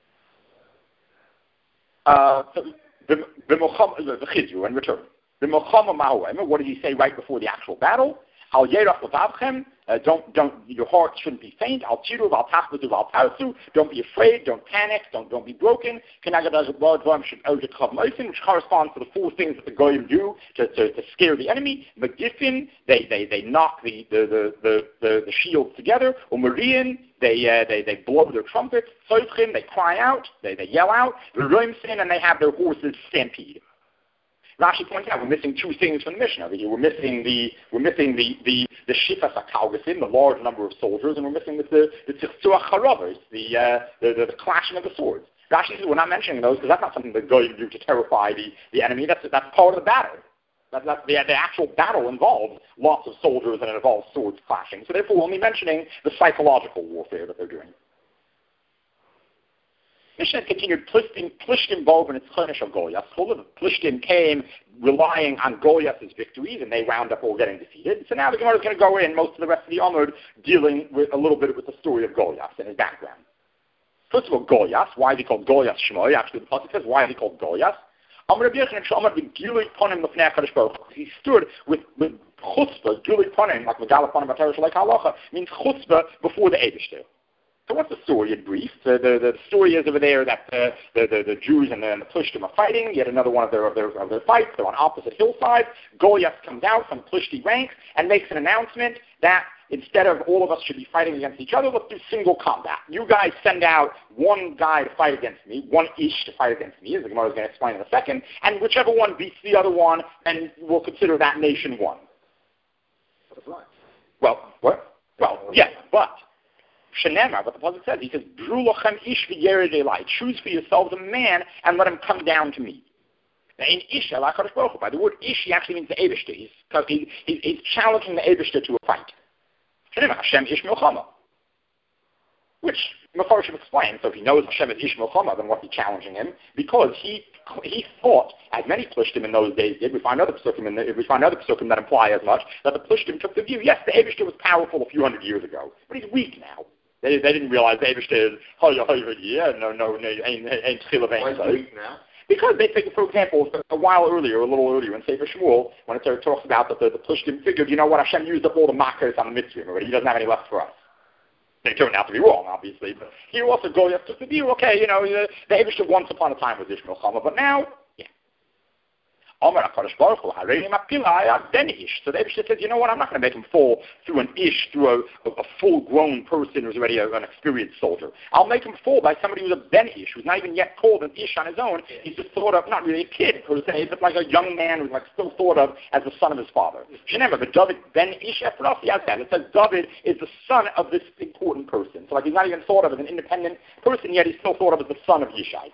S1: Uh, so the the the chizru and return. The milchama ma'oem. What did he say right before the actual battle? Al yerach levavchem. Don't don't your heart shouldn't be faint. Al tiru val tachbatu val tarsu. Don't be afraid. Don't panic. Don't don't be broken. Which corresponds to the four things that the goyim do to, to, to scare the enemy. Magifin, they they they knock the the the the, the, the shields together. Or Marian, they uh, they they blow their trumpets. Soifchim, they cry out. They they yell out. Roimsin, and they have their horses stampede. Rashi points out we're missing two things from the Mishnah over here. We're missing the we're missing the the the shifas hakalgasim, the large number of soldiers, and we're missing the the the tzitzuach haravos, the, uh, the the the clashing of the swords. Rashi says we're not mentioning those because that's not something that goyim do to terrify the, the enemy. That's that's part of the battle. That, that the, the actual battle involves lots of soldiers and it involves swords clashing. So therefore, we're only mentioning the psychological warfare that they're doing. Mishnah continued, Plishtim, Plishtim Bov and its Chonish of Goliath. The Plishtim came relying on Goliath's victories, and they wound up all getting defeated. So now the Gemara is going to go in, most of the rest of the Amud, dealing with a little bit with the story of Goliath and his background. First of all, Goliath. Why is he called Goliath Shmoy? Actually, the Pasuk says, why is he called Goliath? He stood with, with chutzpah, Gilui Ponim, like Megala Ponim Batarish like Halacha, means chutzpah before the Eibishter. So what's the story in brief? The, the, the story is over there that uh, the, the, the Jews and the, and the Plishtim are fighting. Yet another one of their, of their, of their fights. They're on opposite hillsides. Goliath comes out from Plishti ranks and makes an announcement that instead of all of us should be fighting against each other, let's do single combat. You guys send out one guy to fight against me, one ish to fight against me, as the Gemara is going to explain in a second, and whichever one beats the other one, then we'll consider that nation won. Well, what? Well, yes, but... Shenemar, what the Pasuk says, he says, "Bru lochem ish v'yered elai." Choose for yourselves a man and let him come down to me. Now, in ish, HaKadosh Baruch Hu, by the word ish, he actually means the Eibishter. He's, he, he, he's challenging the Eibishter to a fight. Shenemar, Hashem ish milchama. Which Mefarshim explains. So if he knows Hashem is ish milchama, then what's he challenging him? Because he he thought, as many Plishtim in those days did, we find other Psukim in the, we find other Psukim that imply as much, that the Plishtim took the view, yes, the Eibishter was powerful a few hundred years ago, but he's weak now. They, they didn't realize the Eibishter is, oh, yeah, no, no, no, ain't, ain't chill of ain't.
S2: Why is he weak now?
S1: Because they think, for example, a while earlier, a little earlier in Sefer Shmuel, when it talks about that the, the Plishtim figured, you know what, Hashem used up all the makkahs on the Mitzvah already, he doesn't have any left for us. They turned out to be wrong, obviously, but here also Goliath took the view, okay, you know, the, the Eibishter once upon a time was Ishmael Chama, but now, yeah. Amar HaKadosh Baruch Hu, Hareini Mapila Ben Ish. So the Eibishter says, you know what, I'm not going to make him fall through an Ish, through a, a, a full-grown person who's already a, an experienced soldier. I'll make him fall by somebody who's a Ben Ish, who's not even yet called an Ish on his own. He's just thought of, not really a kid, per se, but like a young man who's like still thought of as the son of his father. Remember, but David Ben Ish Ephrafi has that. It says David is the son of this important person. So like he's not even thought of as an independent person, yet he's still thought of as the son of Yishai.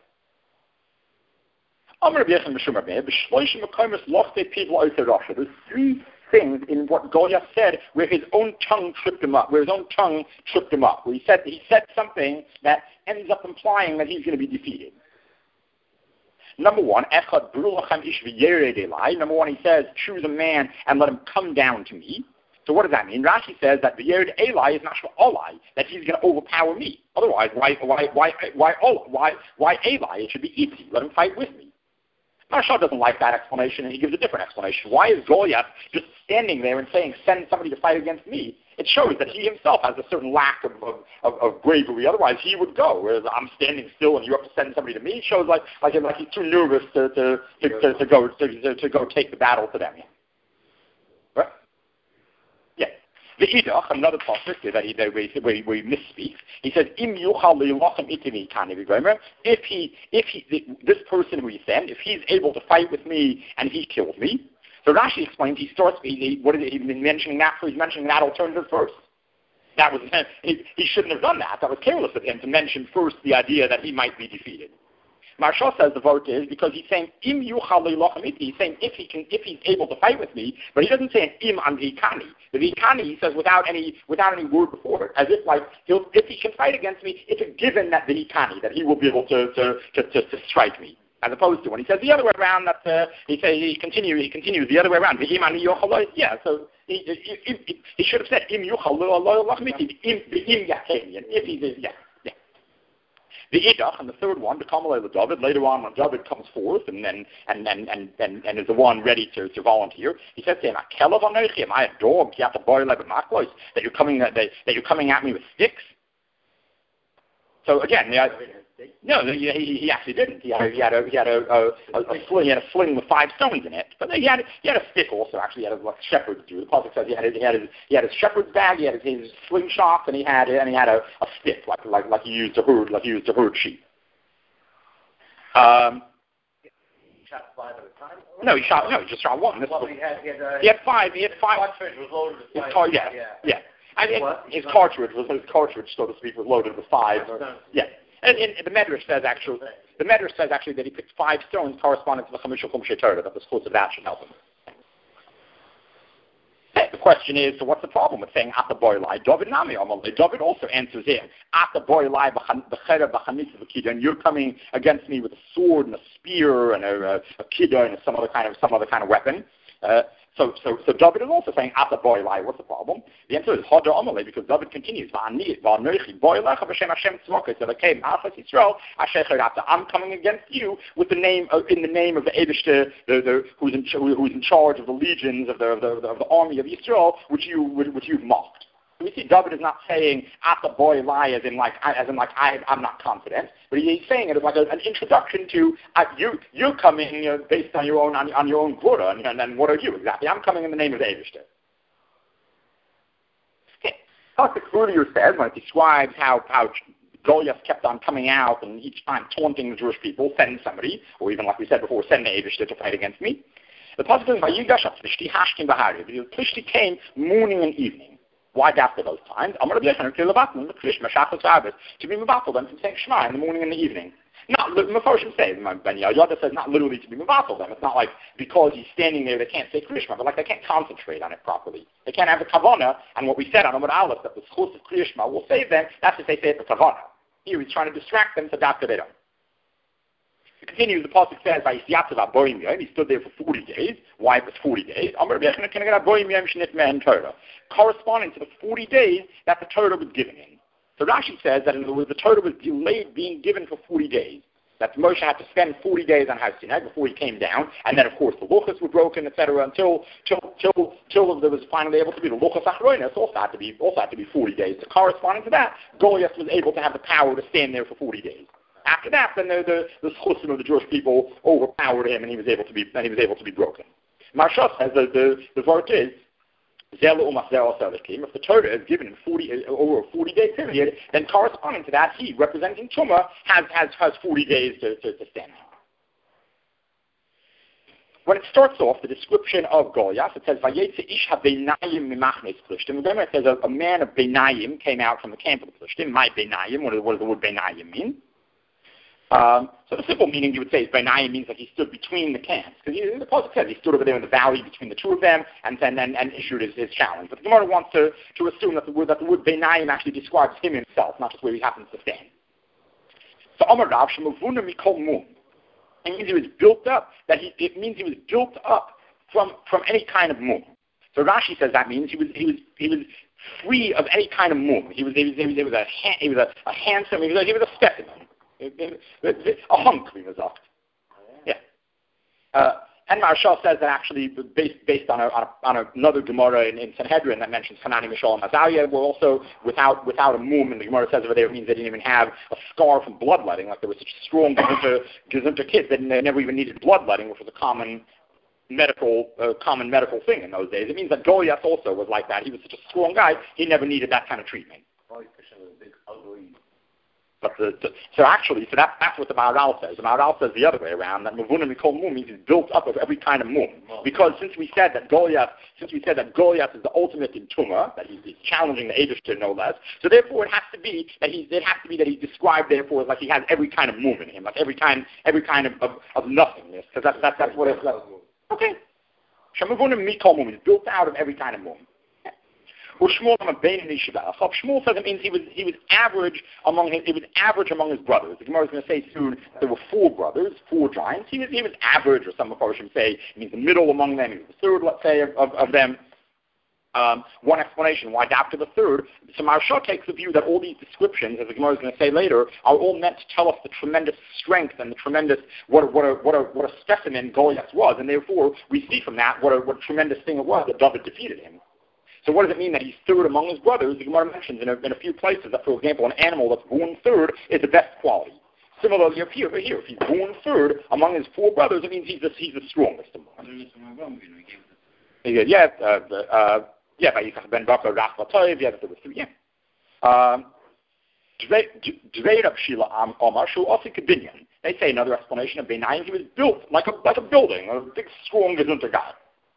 S1: There's three things in what Goliath said where his own tongue tripped him up, where his own tongue tripped him up, where he said he said something that ends up implying that he's going to be defeated. Number one, number one, he says, choose a man and let him come down to me. So what does that mean? Rashi says that the Yered Eli is mashma Olai, that he's going to overpower me. Otherwise, why, why, why, why, why, why Eli? It should be Iti. Let him fight with me. Marshal doesn't like that explanation, and he gives a different explanation. Why is Goliath just standing there and saying, send somebody to fight against me? It shows that he himself has a certain lack of, of, of, of bravery. Otherwise, he would go. Whereas I'm standing still and you have to send somebody to me. It shows like, like, like he's too nervous to, to, to, to, to, go, to, to, to go take the battle to them. Right? Yeah. The Idach, another pasuk that he where he, where he, where he misspeaks, he says, "Im yuchal leilachem itimi kani v'gomer." If he, if he, this person who he sent, if he's able to fight with me and he kills me, so Rashi explains he starts. He, he, what is it? He's been mentioning that. He's mentioning that alternative first. That was he, he shouldn't have done that. That was careless of him to mention first the idea that he might be defeated. Marshal says the vote is because he's saying im yuchal leilachem iti. He's saying if he can, if he's able to fight with me, but he doesn't say an im on vikani. The vikani he says without any without any word before it, as if like he'll, if he can fight against me, it's a given that the vikani that he will be able to to, to, to, to strike me. As opposed to when he says the other way around, that uh, he says he continues he continues the other way around. Yeah, so he, he, he, he should have said im yuchal leilachem iti im im yakeni, and if he is yeah. The Idach, and the third one, the Kamalei David, later on when David comes forth and and, and, and, and, and, and is the one ready to, to volunteer, he says to him, am I a dog? That you're coming that, that you're coming at me with sticks? So again, the, no, he, he actually didn't. He had, he had a he had a, a, a, a sling. He had a sling with five stones in it. But he had he had a stick also. Actually, he had a like shepherd's do. The pasuk says he had he had his he had his shepherd's bag. He had his, his slingshot, and he had and he had a, a stick like like like he used to herd like he used to herd sheep. Um.
S2: He shot five at a time?
S1: No, he shot no. He just shot one. This
S2: well,
S1: was,
S2: he had he had, uh,
S1: he had five. He had five.
S2: Cartridge was loaded with five.
S1: His car, yeah, yeah. yeah. I mean, his cartridge was his cartridge, so to speak, was loaded with five. Or, yeah. And, and the Medrash says actually, the Medrash says actually that he picked five stones corresponding to the Chamishal Chumshei Torah, that the schools of that should help him. The question is, so what's the problem with saying Ata Boilai? David Nami Amalei. David also answers in Ata Boilai b'chera b'chanitza v'kida, and you're coming against me with a sword and a spear and a, a, a kida and some other kind of some other kind of weapon. Uh, So, so, so David is also saying, "Ata boilai." What's the problem? The answer is Hada Amalei, because David continues, "Va'ani va'anoichi boilecha b'shem Hashem tzmokei." So, okay, Ma'achas Yisrael, I'm coming against you with the name of, in the name of the Eibishter, the, the who's in who's in charge of the legions of the of the, of the army of Yisrael, which you which you've mocked. So we see David is not saying "Ata boilai" as in like as in like I I'm not confident, but he's saying it as like a, an introduction to uh, you you're coming uh, based on your own on, on your own Gvura, and, and then what are you exactly? I'm coming in the name of the Eibishter. Okay. Pasuk earlier says when it describes how how Goliath kept on coming out and each time taunting the Jewish people, send somebody, or even like we said before, send the Eibishter to fight against me. The pasuk says Vayigash Plishti Hashkim Bahari. The Plishti came morning and evening. Why after those times? I'm going to be to be mevatel them from saying Shema in the morning and the evening. Not Mefarshim say Ben Yoda says not literally to be mevatel them. It's not like because he's standing there they can't say Krishma, but like they can't concentrate on it properly. They can't have the kavana and what we said on Amud Aleph that the schus of Krishma will save them. That's if they say it's the kavana. Here he's trying to distract them, so that's they don't. It continues, the pasuk says, he stood there for forty days. Why it was forty days? Corresponding to the forty days that the Torah was given in. So Rashi says that in other words, the Torah was delayed being given for forty days. That Moshe had to spend forty days on Har Sinai before he came down, and then of course the luchos were broken, et cetera, until till till till there was finally able to be the luchos achronos. Also had to be also had to be forty days. So corresponding to that, Goliath was able to have the power to stand there for forty days. After that, then the the, the chutzim of the Jewish people overpowered him, and he was able to be and he was able to be broken. Maharsha says that the the vart is if the Torah is given in forty over a forty day period, then corresponding to that, he representing Tumah has has has forty days to to, to stand. When it starts off, the description of Goliath, it says, Vayetze ish ha-beinayim mimachnes Plishtim. Remember, it says a, a man of Beinayim came out from the camp of the Plishtim. My Beinayim, what, what does the word Beinayim mean? Um, so the simple meaning you would say is Beinayim means that he stood between the camps. Because the Pasuk says he stood over there in the valley between the two of them and then and, and issued his, his challenge. But the Gemara wants to, to assume that the word that the word Beinayim actually describes him himself, not just where he happens to stand. So Amar Rav Shemavuna Mikol Mum. It means he was built up. That he, it means he was built up from, from any kind of mum. So Rashi says that means he was he was he was free of any kind of mum. He was he was he was, he was a he was a, a handsome. He was a, he was a specimen, a hunk. He was up. Yeah. Uh, and Maharsha says that actually, based based on a, on, a, on another Gemara in, in Sanhedrin that mentions Hanani, Mishael, and Azariah, were also without without a mum, and the Gemara says over there it means they didn't even have a scar from bloodletting, like there was such strong Gesundter, Gesundter kids that they never even needed bloodletting, which was a common medical uh, common medical thing in those days. It means that Goliath also was like that. He was such a strong guy, he never needed that kind of treatment. But the, the, so actually, so that, that's what the Maharal says. The Maharal says the other way around, that Mavuna Mikol Mum means he's built up of every kind of mum. Because since we said that Goliath, since we said that Goliath is the ultimate in Tumah, that he's, he's challenging the Eibishter no less, so therefore it has to be that he's, it has to be that he's described therefore as like he has every kind of mum in him, like every kind, every kind of, of, of nothingness, because that's, that's, that's what it's like. Okay. Shemavuna Mikol Mum is built out of every kind of mum. Shmuel says it means he was he was average among his he was average among his brothers. The Gemara is going to say soon there were four brothers, four giants. He was he was average, or some Mepharshim say it means the middle among them. He was the third, let's say, of, of, of them. Um, one explanation why after the third. So Maharsha takes the view that all these descriptions, as the Gemara is going to say later, are all meant to tell us the tremendous strength and the tremendous what a, what a, what a, what a specimen Goliath was, and therefore we see from that what a, what a tremendous thing it was that David defeated him. So what does it mean that he's third among his brothers? The Gemara mentions in a, in a few places that, for example, an animal that's born third is the best quality. Similarly, here, here, here if he's born third among his four brothers, it means he's the, he's the strongest among them. Yeah, uh, uh, yeah, by Yitzchak ben Bakar, Rachel Toiv, yeah, there was three, yeah. They say another explanation of Beinayim, he was built like a, like a building, a big, strong, Gesundter guy.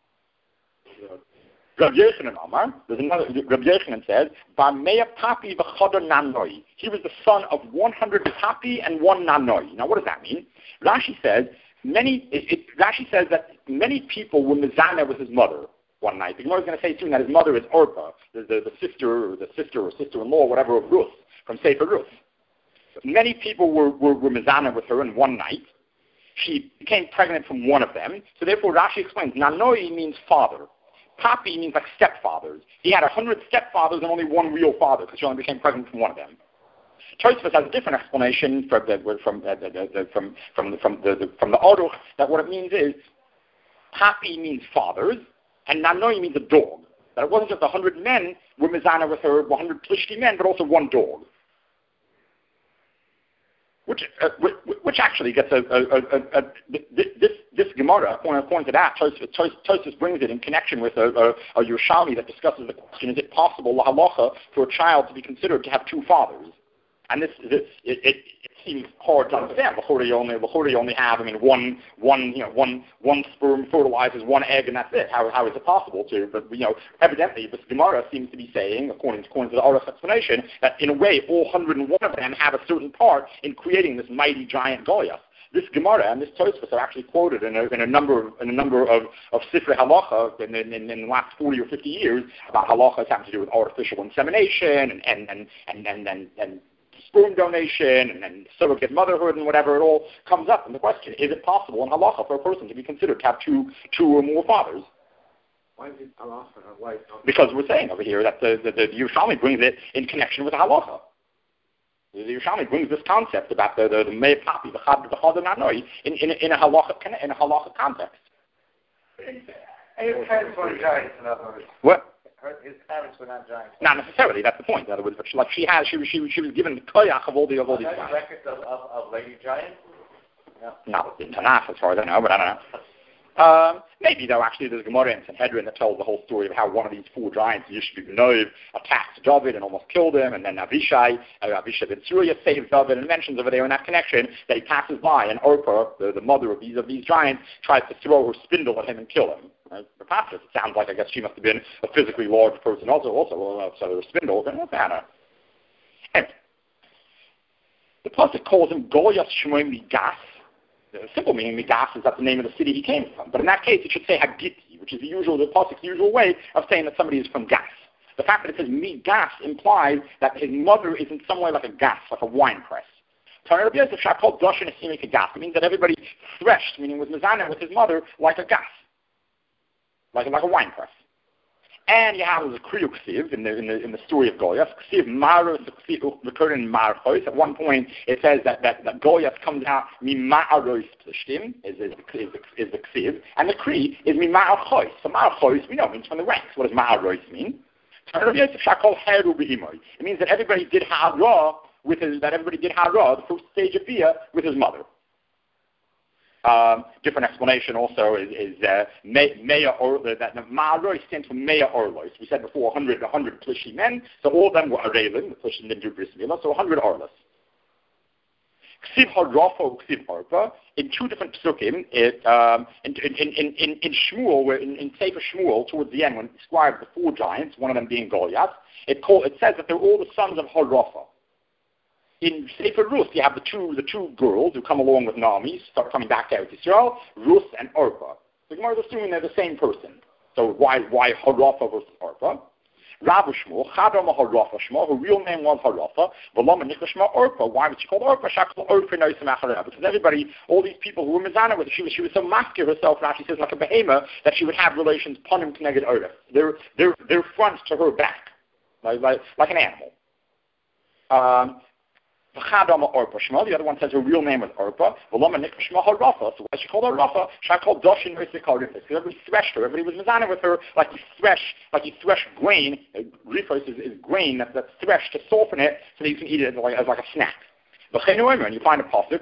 S1: Rabbi Yochanan Amar, there's another, Rabbi Yochanan says, Barmeya Papi v'chodar nanoi. He was the son of one hundred Papi and one nanoi. Now what does that mean? Rashi says, many, it, it, Rashi says that many people were mizaneh with his mother one night. The Gemara is going to say soon that his mother is Orpah, the, the, the sister, or the sister or sister-in-law, whatever, of Ruth, from Sefer Ruth. Many people were, were, were mizaneh with her in one night. She became pregnant from one of them. So therefore Rashi explains, nanoi means father. Papi means like stepfathers. He had a hundred stepfathers and only one real father because she only became pregnant from one of them. Tosfos has a different explanation from the, from, uh, the, the, from, from, the, from the, the from the Aruch, that what it means is Papi means fathers and Nanoi means a dog. That it wasn't just a hundred men were mizaneh with her, one hundred Plishti men, but also one dog. Which, uh, which, which actually gets a, a, a, a, a this this Gemara, according to that, Tosfos brings it in connection with a, a, a Yerushalmi that discusses the question: is it possible la halacha for a child to be considered to have two fathers? And this this it, it, it seems hard to understand. B'chorei you only b'chorei you only have I mean one one you know one one sperm fertilizes one egg and that's it. How how is it possible to? But you know evidently this Gemara seems to be saying, according to according to the Aruch explanation, that in a way all hundred and one of them have a certain part in creating this mighty giant Goliath. This Gemara and this Tosfos are actually quoted in a, in a number of, in a number of, of Sifrei Halacha in, in, in, in the last forty or fifty years about halachas having to do with artificial insemination and and and and and, and, and sperm donation and, and surrogate motherhood and whatever. It all comes up in the question: is it possible in halacha for a person to be considered to have two two or more fathers?
S2: Why is it halacha? Why not?
S1: Because we're saying over here that the the, the Yerushalmi brings it in connection with halacha. The Yerushalmi brings this concept about the the, the mei papi, the chad, the chad nanoi in in in a halacha in a halacha context.
S2: It depends what giants in other words.
S1: What?
S2: her, his parents were not giants.
S1: Not necessarily. That's the point. In other words, like she has, she was, she was, she was given the koyach of all the of all these
S2: giants. Records of, of, of lady giants.
S1: No, not in Tanakh, as far as I know, but I don't know. Um, maybe, though, actually, there's a Gemara in Sanhedrin that tells the whole story of how one of these four giants, Yishbi ben Nov, attacked David and almost killed him, and then Avishai, uh, Avishai ben Tzeruiah saved David, and mentions over there in that connection that he passes by, and Orpah, the, the mother of these of these giants, tries to throw her spindle at him and kill him. Right? It sounds like, I guess, she must have been a physically large person also, also well, so her spindle, and what's that? Anyway, the pasuk calls him Goliath Shmoim Migas. The simple meaning, Midas, is that the name of the city he came from. But in that case, it should say Hagiti, which is the usual, the Pasuk's usual way of saying that somebody is from Gas. The fact that it says Midas implies that his mother is in some way like a gas, like a wine press. It means that everybody threshed, meaning was mizana with his mother, like a gas, like, like a wine press. And you have the Kriyu Ksiv in the, in the in the story of Goliath. Ksiv Maros, the Ksiv occurred in Marchos. At one point, it says that, that, that Goliath comes out Mima'aros Plishtim, is, is, is, is the Ksiv, and the Kri is Mima'achos. So Ma'achos, we know, means from the ranks. What does Ma'aros mean? It means that everybody did Hara with his, that everybody did Hara, the first stage of Bia, with his mother. Um, different explanation also is, is uh, Meya or that Ma'aroi stands for Meya Orlos. We said before one hundred, one hundred Plishi men, so all of them were Arelin, the Plishim didn't do Bris Milah, so one hundred Orlos. Ksiv Harafa, Ksiv Harpa, in two different psukim, it, um, in, in, in, in, in Shmuel, where in, in Sefer Shmuel, towards the end, when it describes the four giants, one of them being Goliath, it, call, it says that they're all the sons of Harafa. In Sefer Rus, you have the two the two girls who come along with Naomi, start coming back out to Israel, Rus and Orpah. The Gemara is assuming they're the same person. So why why Harafa versus Orpah? Rav Shmuel, Chadam Harafa Shmuel, her real name was Harafa, V'lama Nichla Shmuel Orpah. Why was she called Orpah? Shakal Orpah Noisem Achareh. Because everybody, all these people who were Mizana with her, she was, she was so maskir herself, Rashi says, like a behemoth, that she would have relations Ponim Kneged Oref. They're, they're, they're fronts to her back, like, like, like an animal. Um, The other one says her real name was Orpah. So why she called her Rafa? She called Doshin Risik Because everybody threshed her. Everybody was mizana with her like you thresh, like you thresh grain. Rifos is, is grain that's, that's threshed to soften it so that you can eat it as like, as like a snack. And you find a pasuk,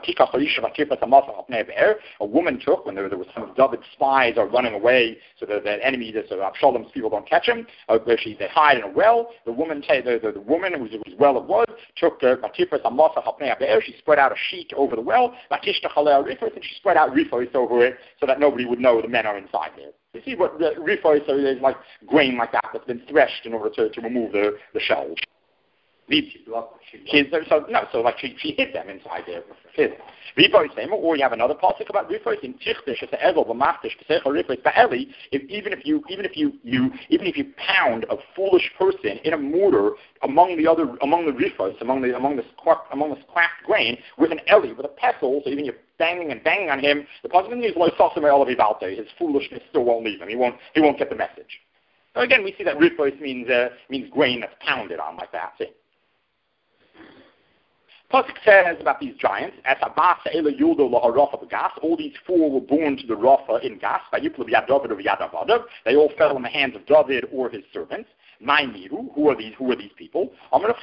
S1: a woman took, when there, there was some of David's spies are running away, so that the enemy, so Absalom's people don't catch him, uh, where she, they hide in a well. The woman, the, the, the woman whose, whose well it was, took uh, she spread out a sheet over the well, and she spread out rifos over it, so that nobody would know the men are inside there. You see what the rifos is like grain like that that's been threshed in order to, to remove the, the shells. She, so no, so like she, she hid them inside there. Or you have another pasuk about rifos in Tichtish. It's evel b'machtish k'seicha rifos ba'eli. Even if you, even if you, you, even if you pound a foolish person in a mortar among the other, among the rifos, among the among the among the cracked grain with an eli, with a pestle, so even you're banging and banging on him, the pasuk is lo sasem olav ivalte. His foolishness still won't leave him. He won't, he won't get the message. So again, we see that rifos means uh, means grain that's pounded on like that. See? Pasuk says about these giants, all these four were born to the Rafa in Gas. They all fell in the hands of David or his servants. Who are these? Who are these people? Those,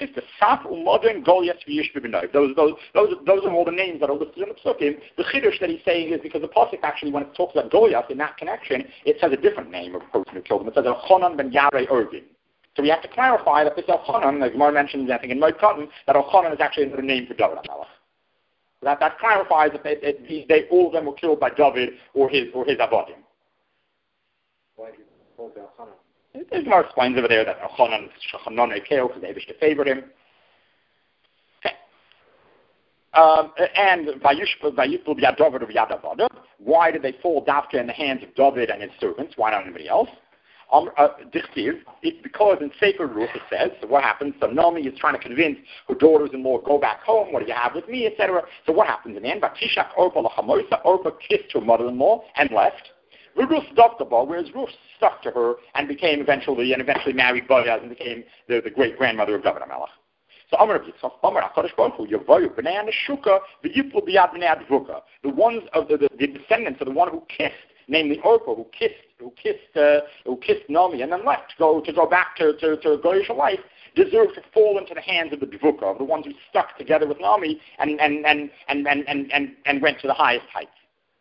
S1: those, those, those are all the names that are listed in the Psukim. The Chiddush that he's saying is because the Pasuk actually, when it talks about Goliath in that connection, it says a different name of a person who killed him. It says Elchanan ben Yarei Ergin. So we have to clarify that this Elchanan, as Gemara mentions, I think in Moed Katan, that Elchanan is actually another name for David HaMelech. That that clarifies that they, they, they, all of them were killed by David or his or his avodim.
S2: Why did you call Elchanan?
S1: There's more explains over there that Elchanan is Shachanan Ekeo because they wish to favor him. Okay. Um, and Vayishpul Vayipul Yad David of Yad Avodim. Why did they fall Dafka in the hands of David and his servants? Why not anybody else? Um, uh, it's because in Sefer Ruch it says, so what happens? So Naomi is trying to convince her daughters-in-law, go back home, what do you have with me, et cetera. So what happens in the end? Batishak Orpah Lachamosa, Orpah kissed her mother-in-law and left. Ruth stopped the ball, whereas Ruth stuck to her and became eventually, and eventually married Boaz and became the, the great-grandmother of David HaMelech. So Amar Yitzchak, Amar HaKadosh Baruch Hu, Yavoyu b'nei HaNeshuka, v'yiplu b'yad b'nei HaDvuka. The ones of the, the, the descendants of the one who kissed namely Orpah, who kissed who kissed uh, who kissed Naomi and then left to go to go back to to, to a Goyish life, deserved to fall into the hands of the Dvukah, of the ones who stuck together with Naomi and and and and and and, and, and went to the highest heights.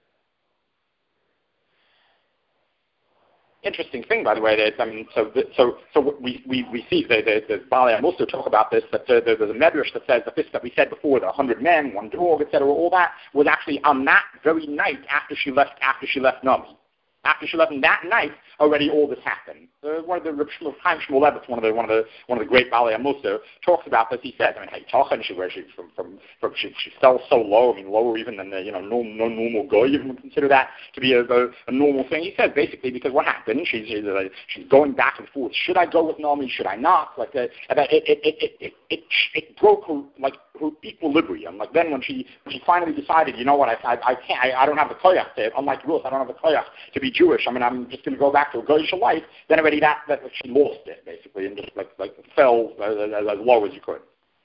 S1: Interesting thing, by the way. That, I mean, so so so we we, we see the the, the Baalei also talk about this. That uh, there's a medrash that says that this that we said before, the hundred men, one dog, et cetera. All that was actually on that very night after she left after she left Naomi. After she left, and that night already all this happened. Uh, one of the Chaim Shmuel Levitz, one of the one of the one of the great Baalei Mussar, talks about this. He says, I mean, hey, Tachan, she where she from from, from she, she fell so low. I mean, lower even than the you know no no normal guy even would consider that to be a, a, a normal thing. He says basically because what happened? She's she's, uh, she's going back and forth. Should I go with Naomi? Should I not? Like uh, it it it it it it, it broke her like her equilibrium. Like then when she when she finally decided, you know what, I I, I can't I, I don't have the koyach to, unlike Ruth, I don't have the koyach to be Jewish. I mean, I'm just going to go back to a Goyish life. Then already that, that she lost it basically and just like like fell as, as, as low as you could.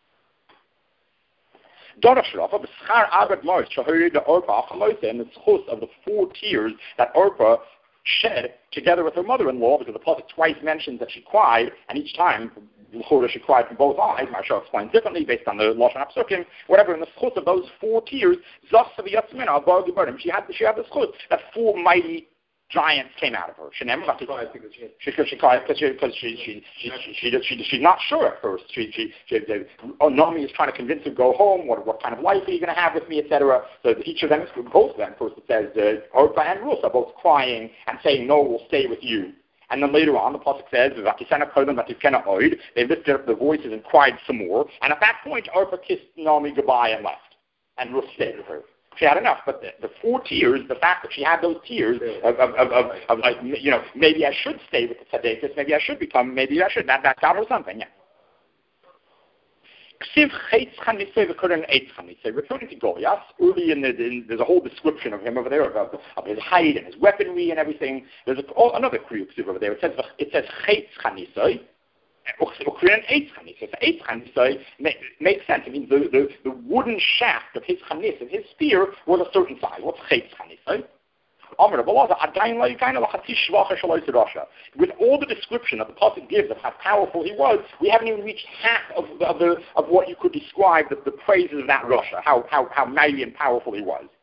S1: Dorashrafa, the schar abed mois shahuri the Orpah and the schus of the four tears that Orpah shed together with her mother-in-law, because the prophet twice mentions that she cried, and each time she cried from both eyes. Maharsha explains differently based on the Lashon HaPsukim, whatever. In the schus of those four tears, she had she had the schus that four mighty giants came out of her. She never she cried because she because she cried because she because she she she, she, she, she, she's not sure at first. She she, she, she oh, Naomi is trying to convince her to go home. What what kind of life are you going to have with me, et cetera. So each of them, both of them, first it says uh, Orpah and Ruth are both crying and saying, "No, we'll stay with you." And then later on, the pasuk says, they lifted up their voices and cried some more. And at that point, Orpah kissed Naomi goodbye and left. And Ruth stayed with her. She had enough. But the, the four tears, the fact that she had those tears of, of, of, of, of like, you know, maybe I should stay with the tzaddikus, maybe I should become, maybe I should. That, that got her something, yeah. Returning to Goliath, early in the, in, there's a whole description of him over there, of, of his height and his weaponry and everything. There's a, oh, another Kriuk over there. It says, it says, Chetz Chanisai. Makes sense. It means the, the, the wooden shaft of his chanis, of his spear, was a certain size. What's Chetz Chanisai? With all the description that the Pasuk gives of how powerful he was, we haven't even reached half of, of, the, of what you could describe the, the praises of that Rasha, how, how, how mighty and powerful he was.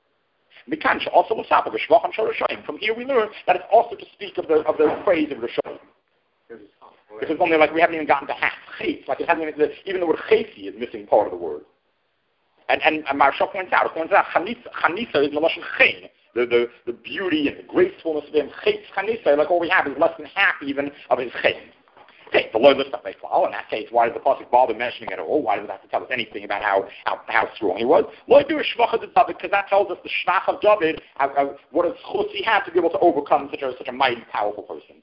S1: From here we learn that it's also to speak of the, of the praise of Rasha. Because it's only like we haven't even gotten to half. Like it hasn't even, the, even the word chesi is missing part of the word. And, and, and Maharsha points out, it points out, Chanisa is Malashon Chen. The, the, the beauty and the gracefulness of him, Chetz Chanisai, like all we have is less than half even of his Chen. Okay, the Lord stuff they follow. In that case, why does the Pasuk bother mentioning it at all? Why does it have to tell us anything about how how, how strong he was? Lord do a shvach of David, because that tells us the shvach of David, how, how, what a chus he had to be able to overcome such a such a mighty, powerful person.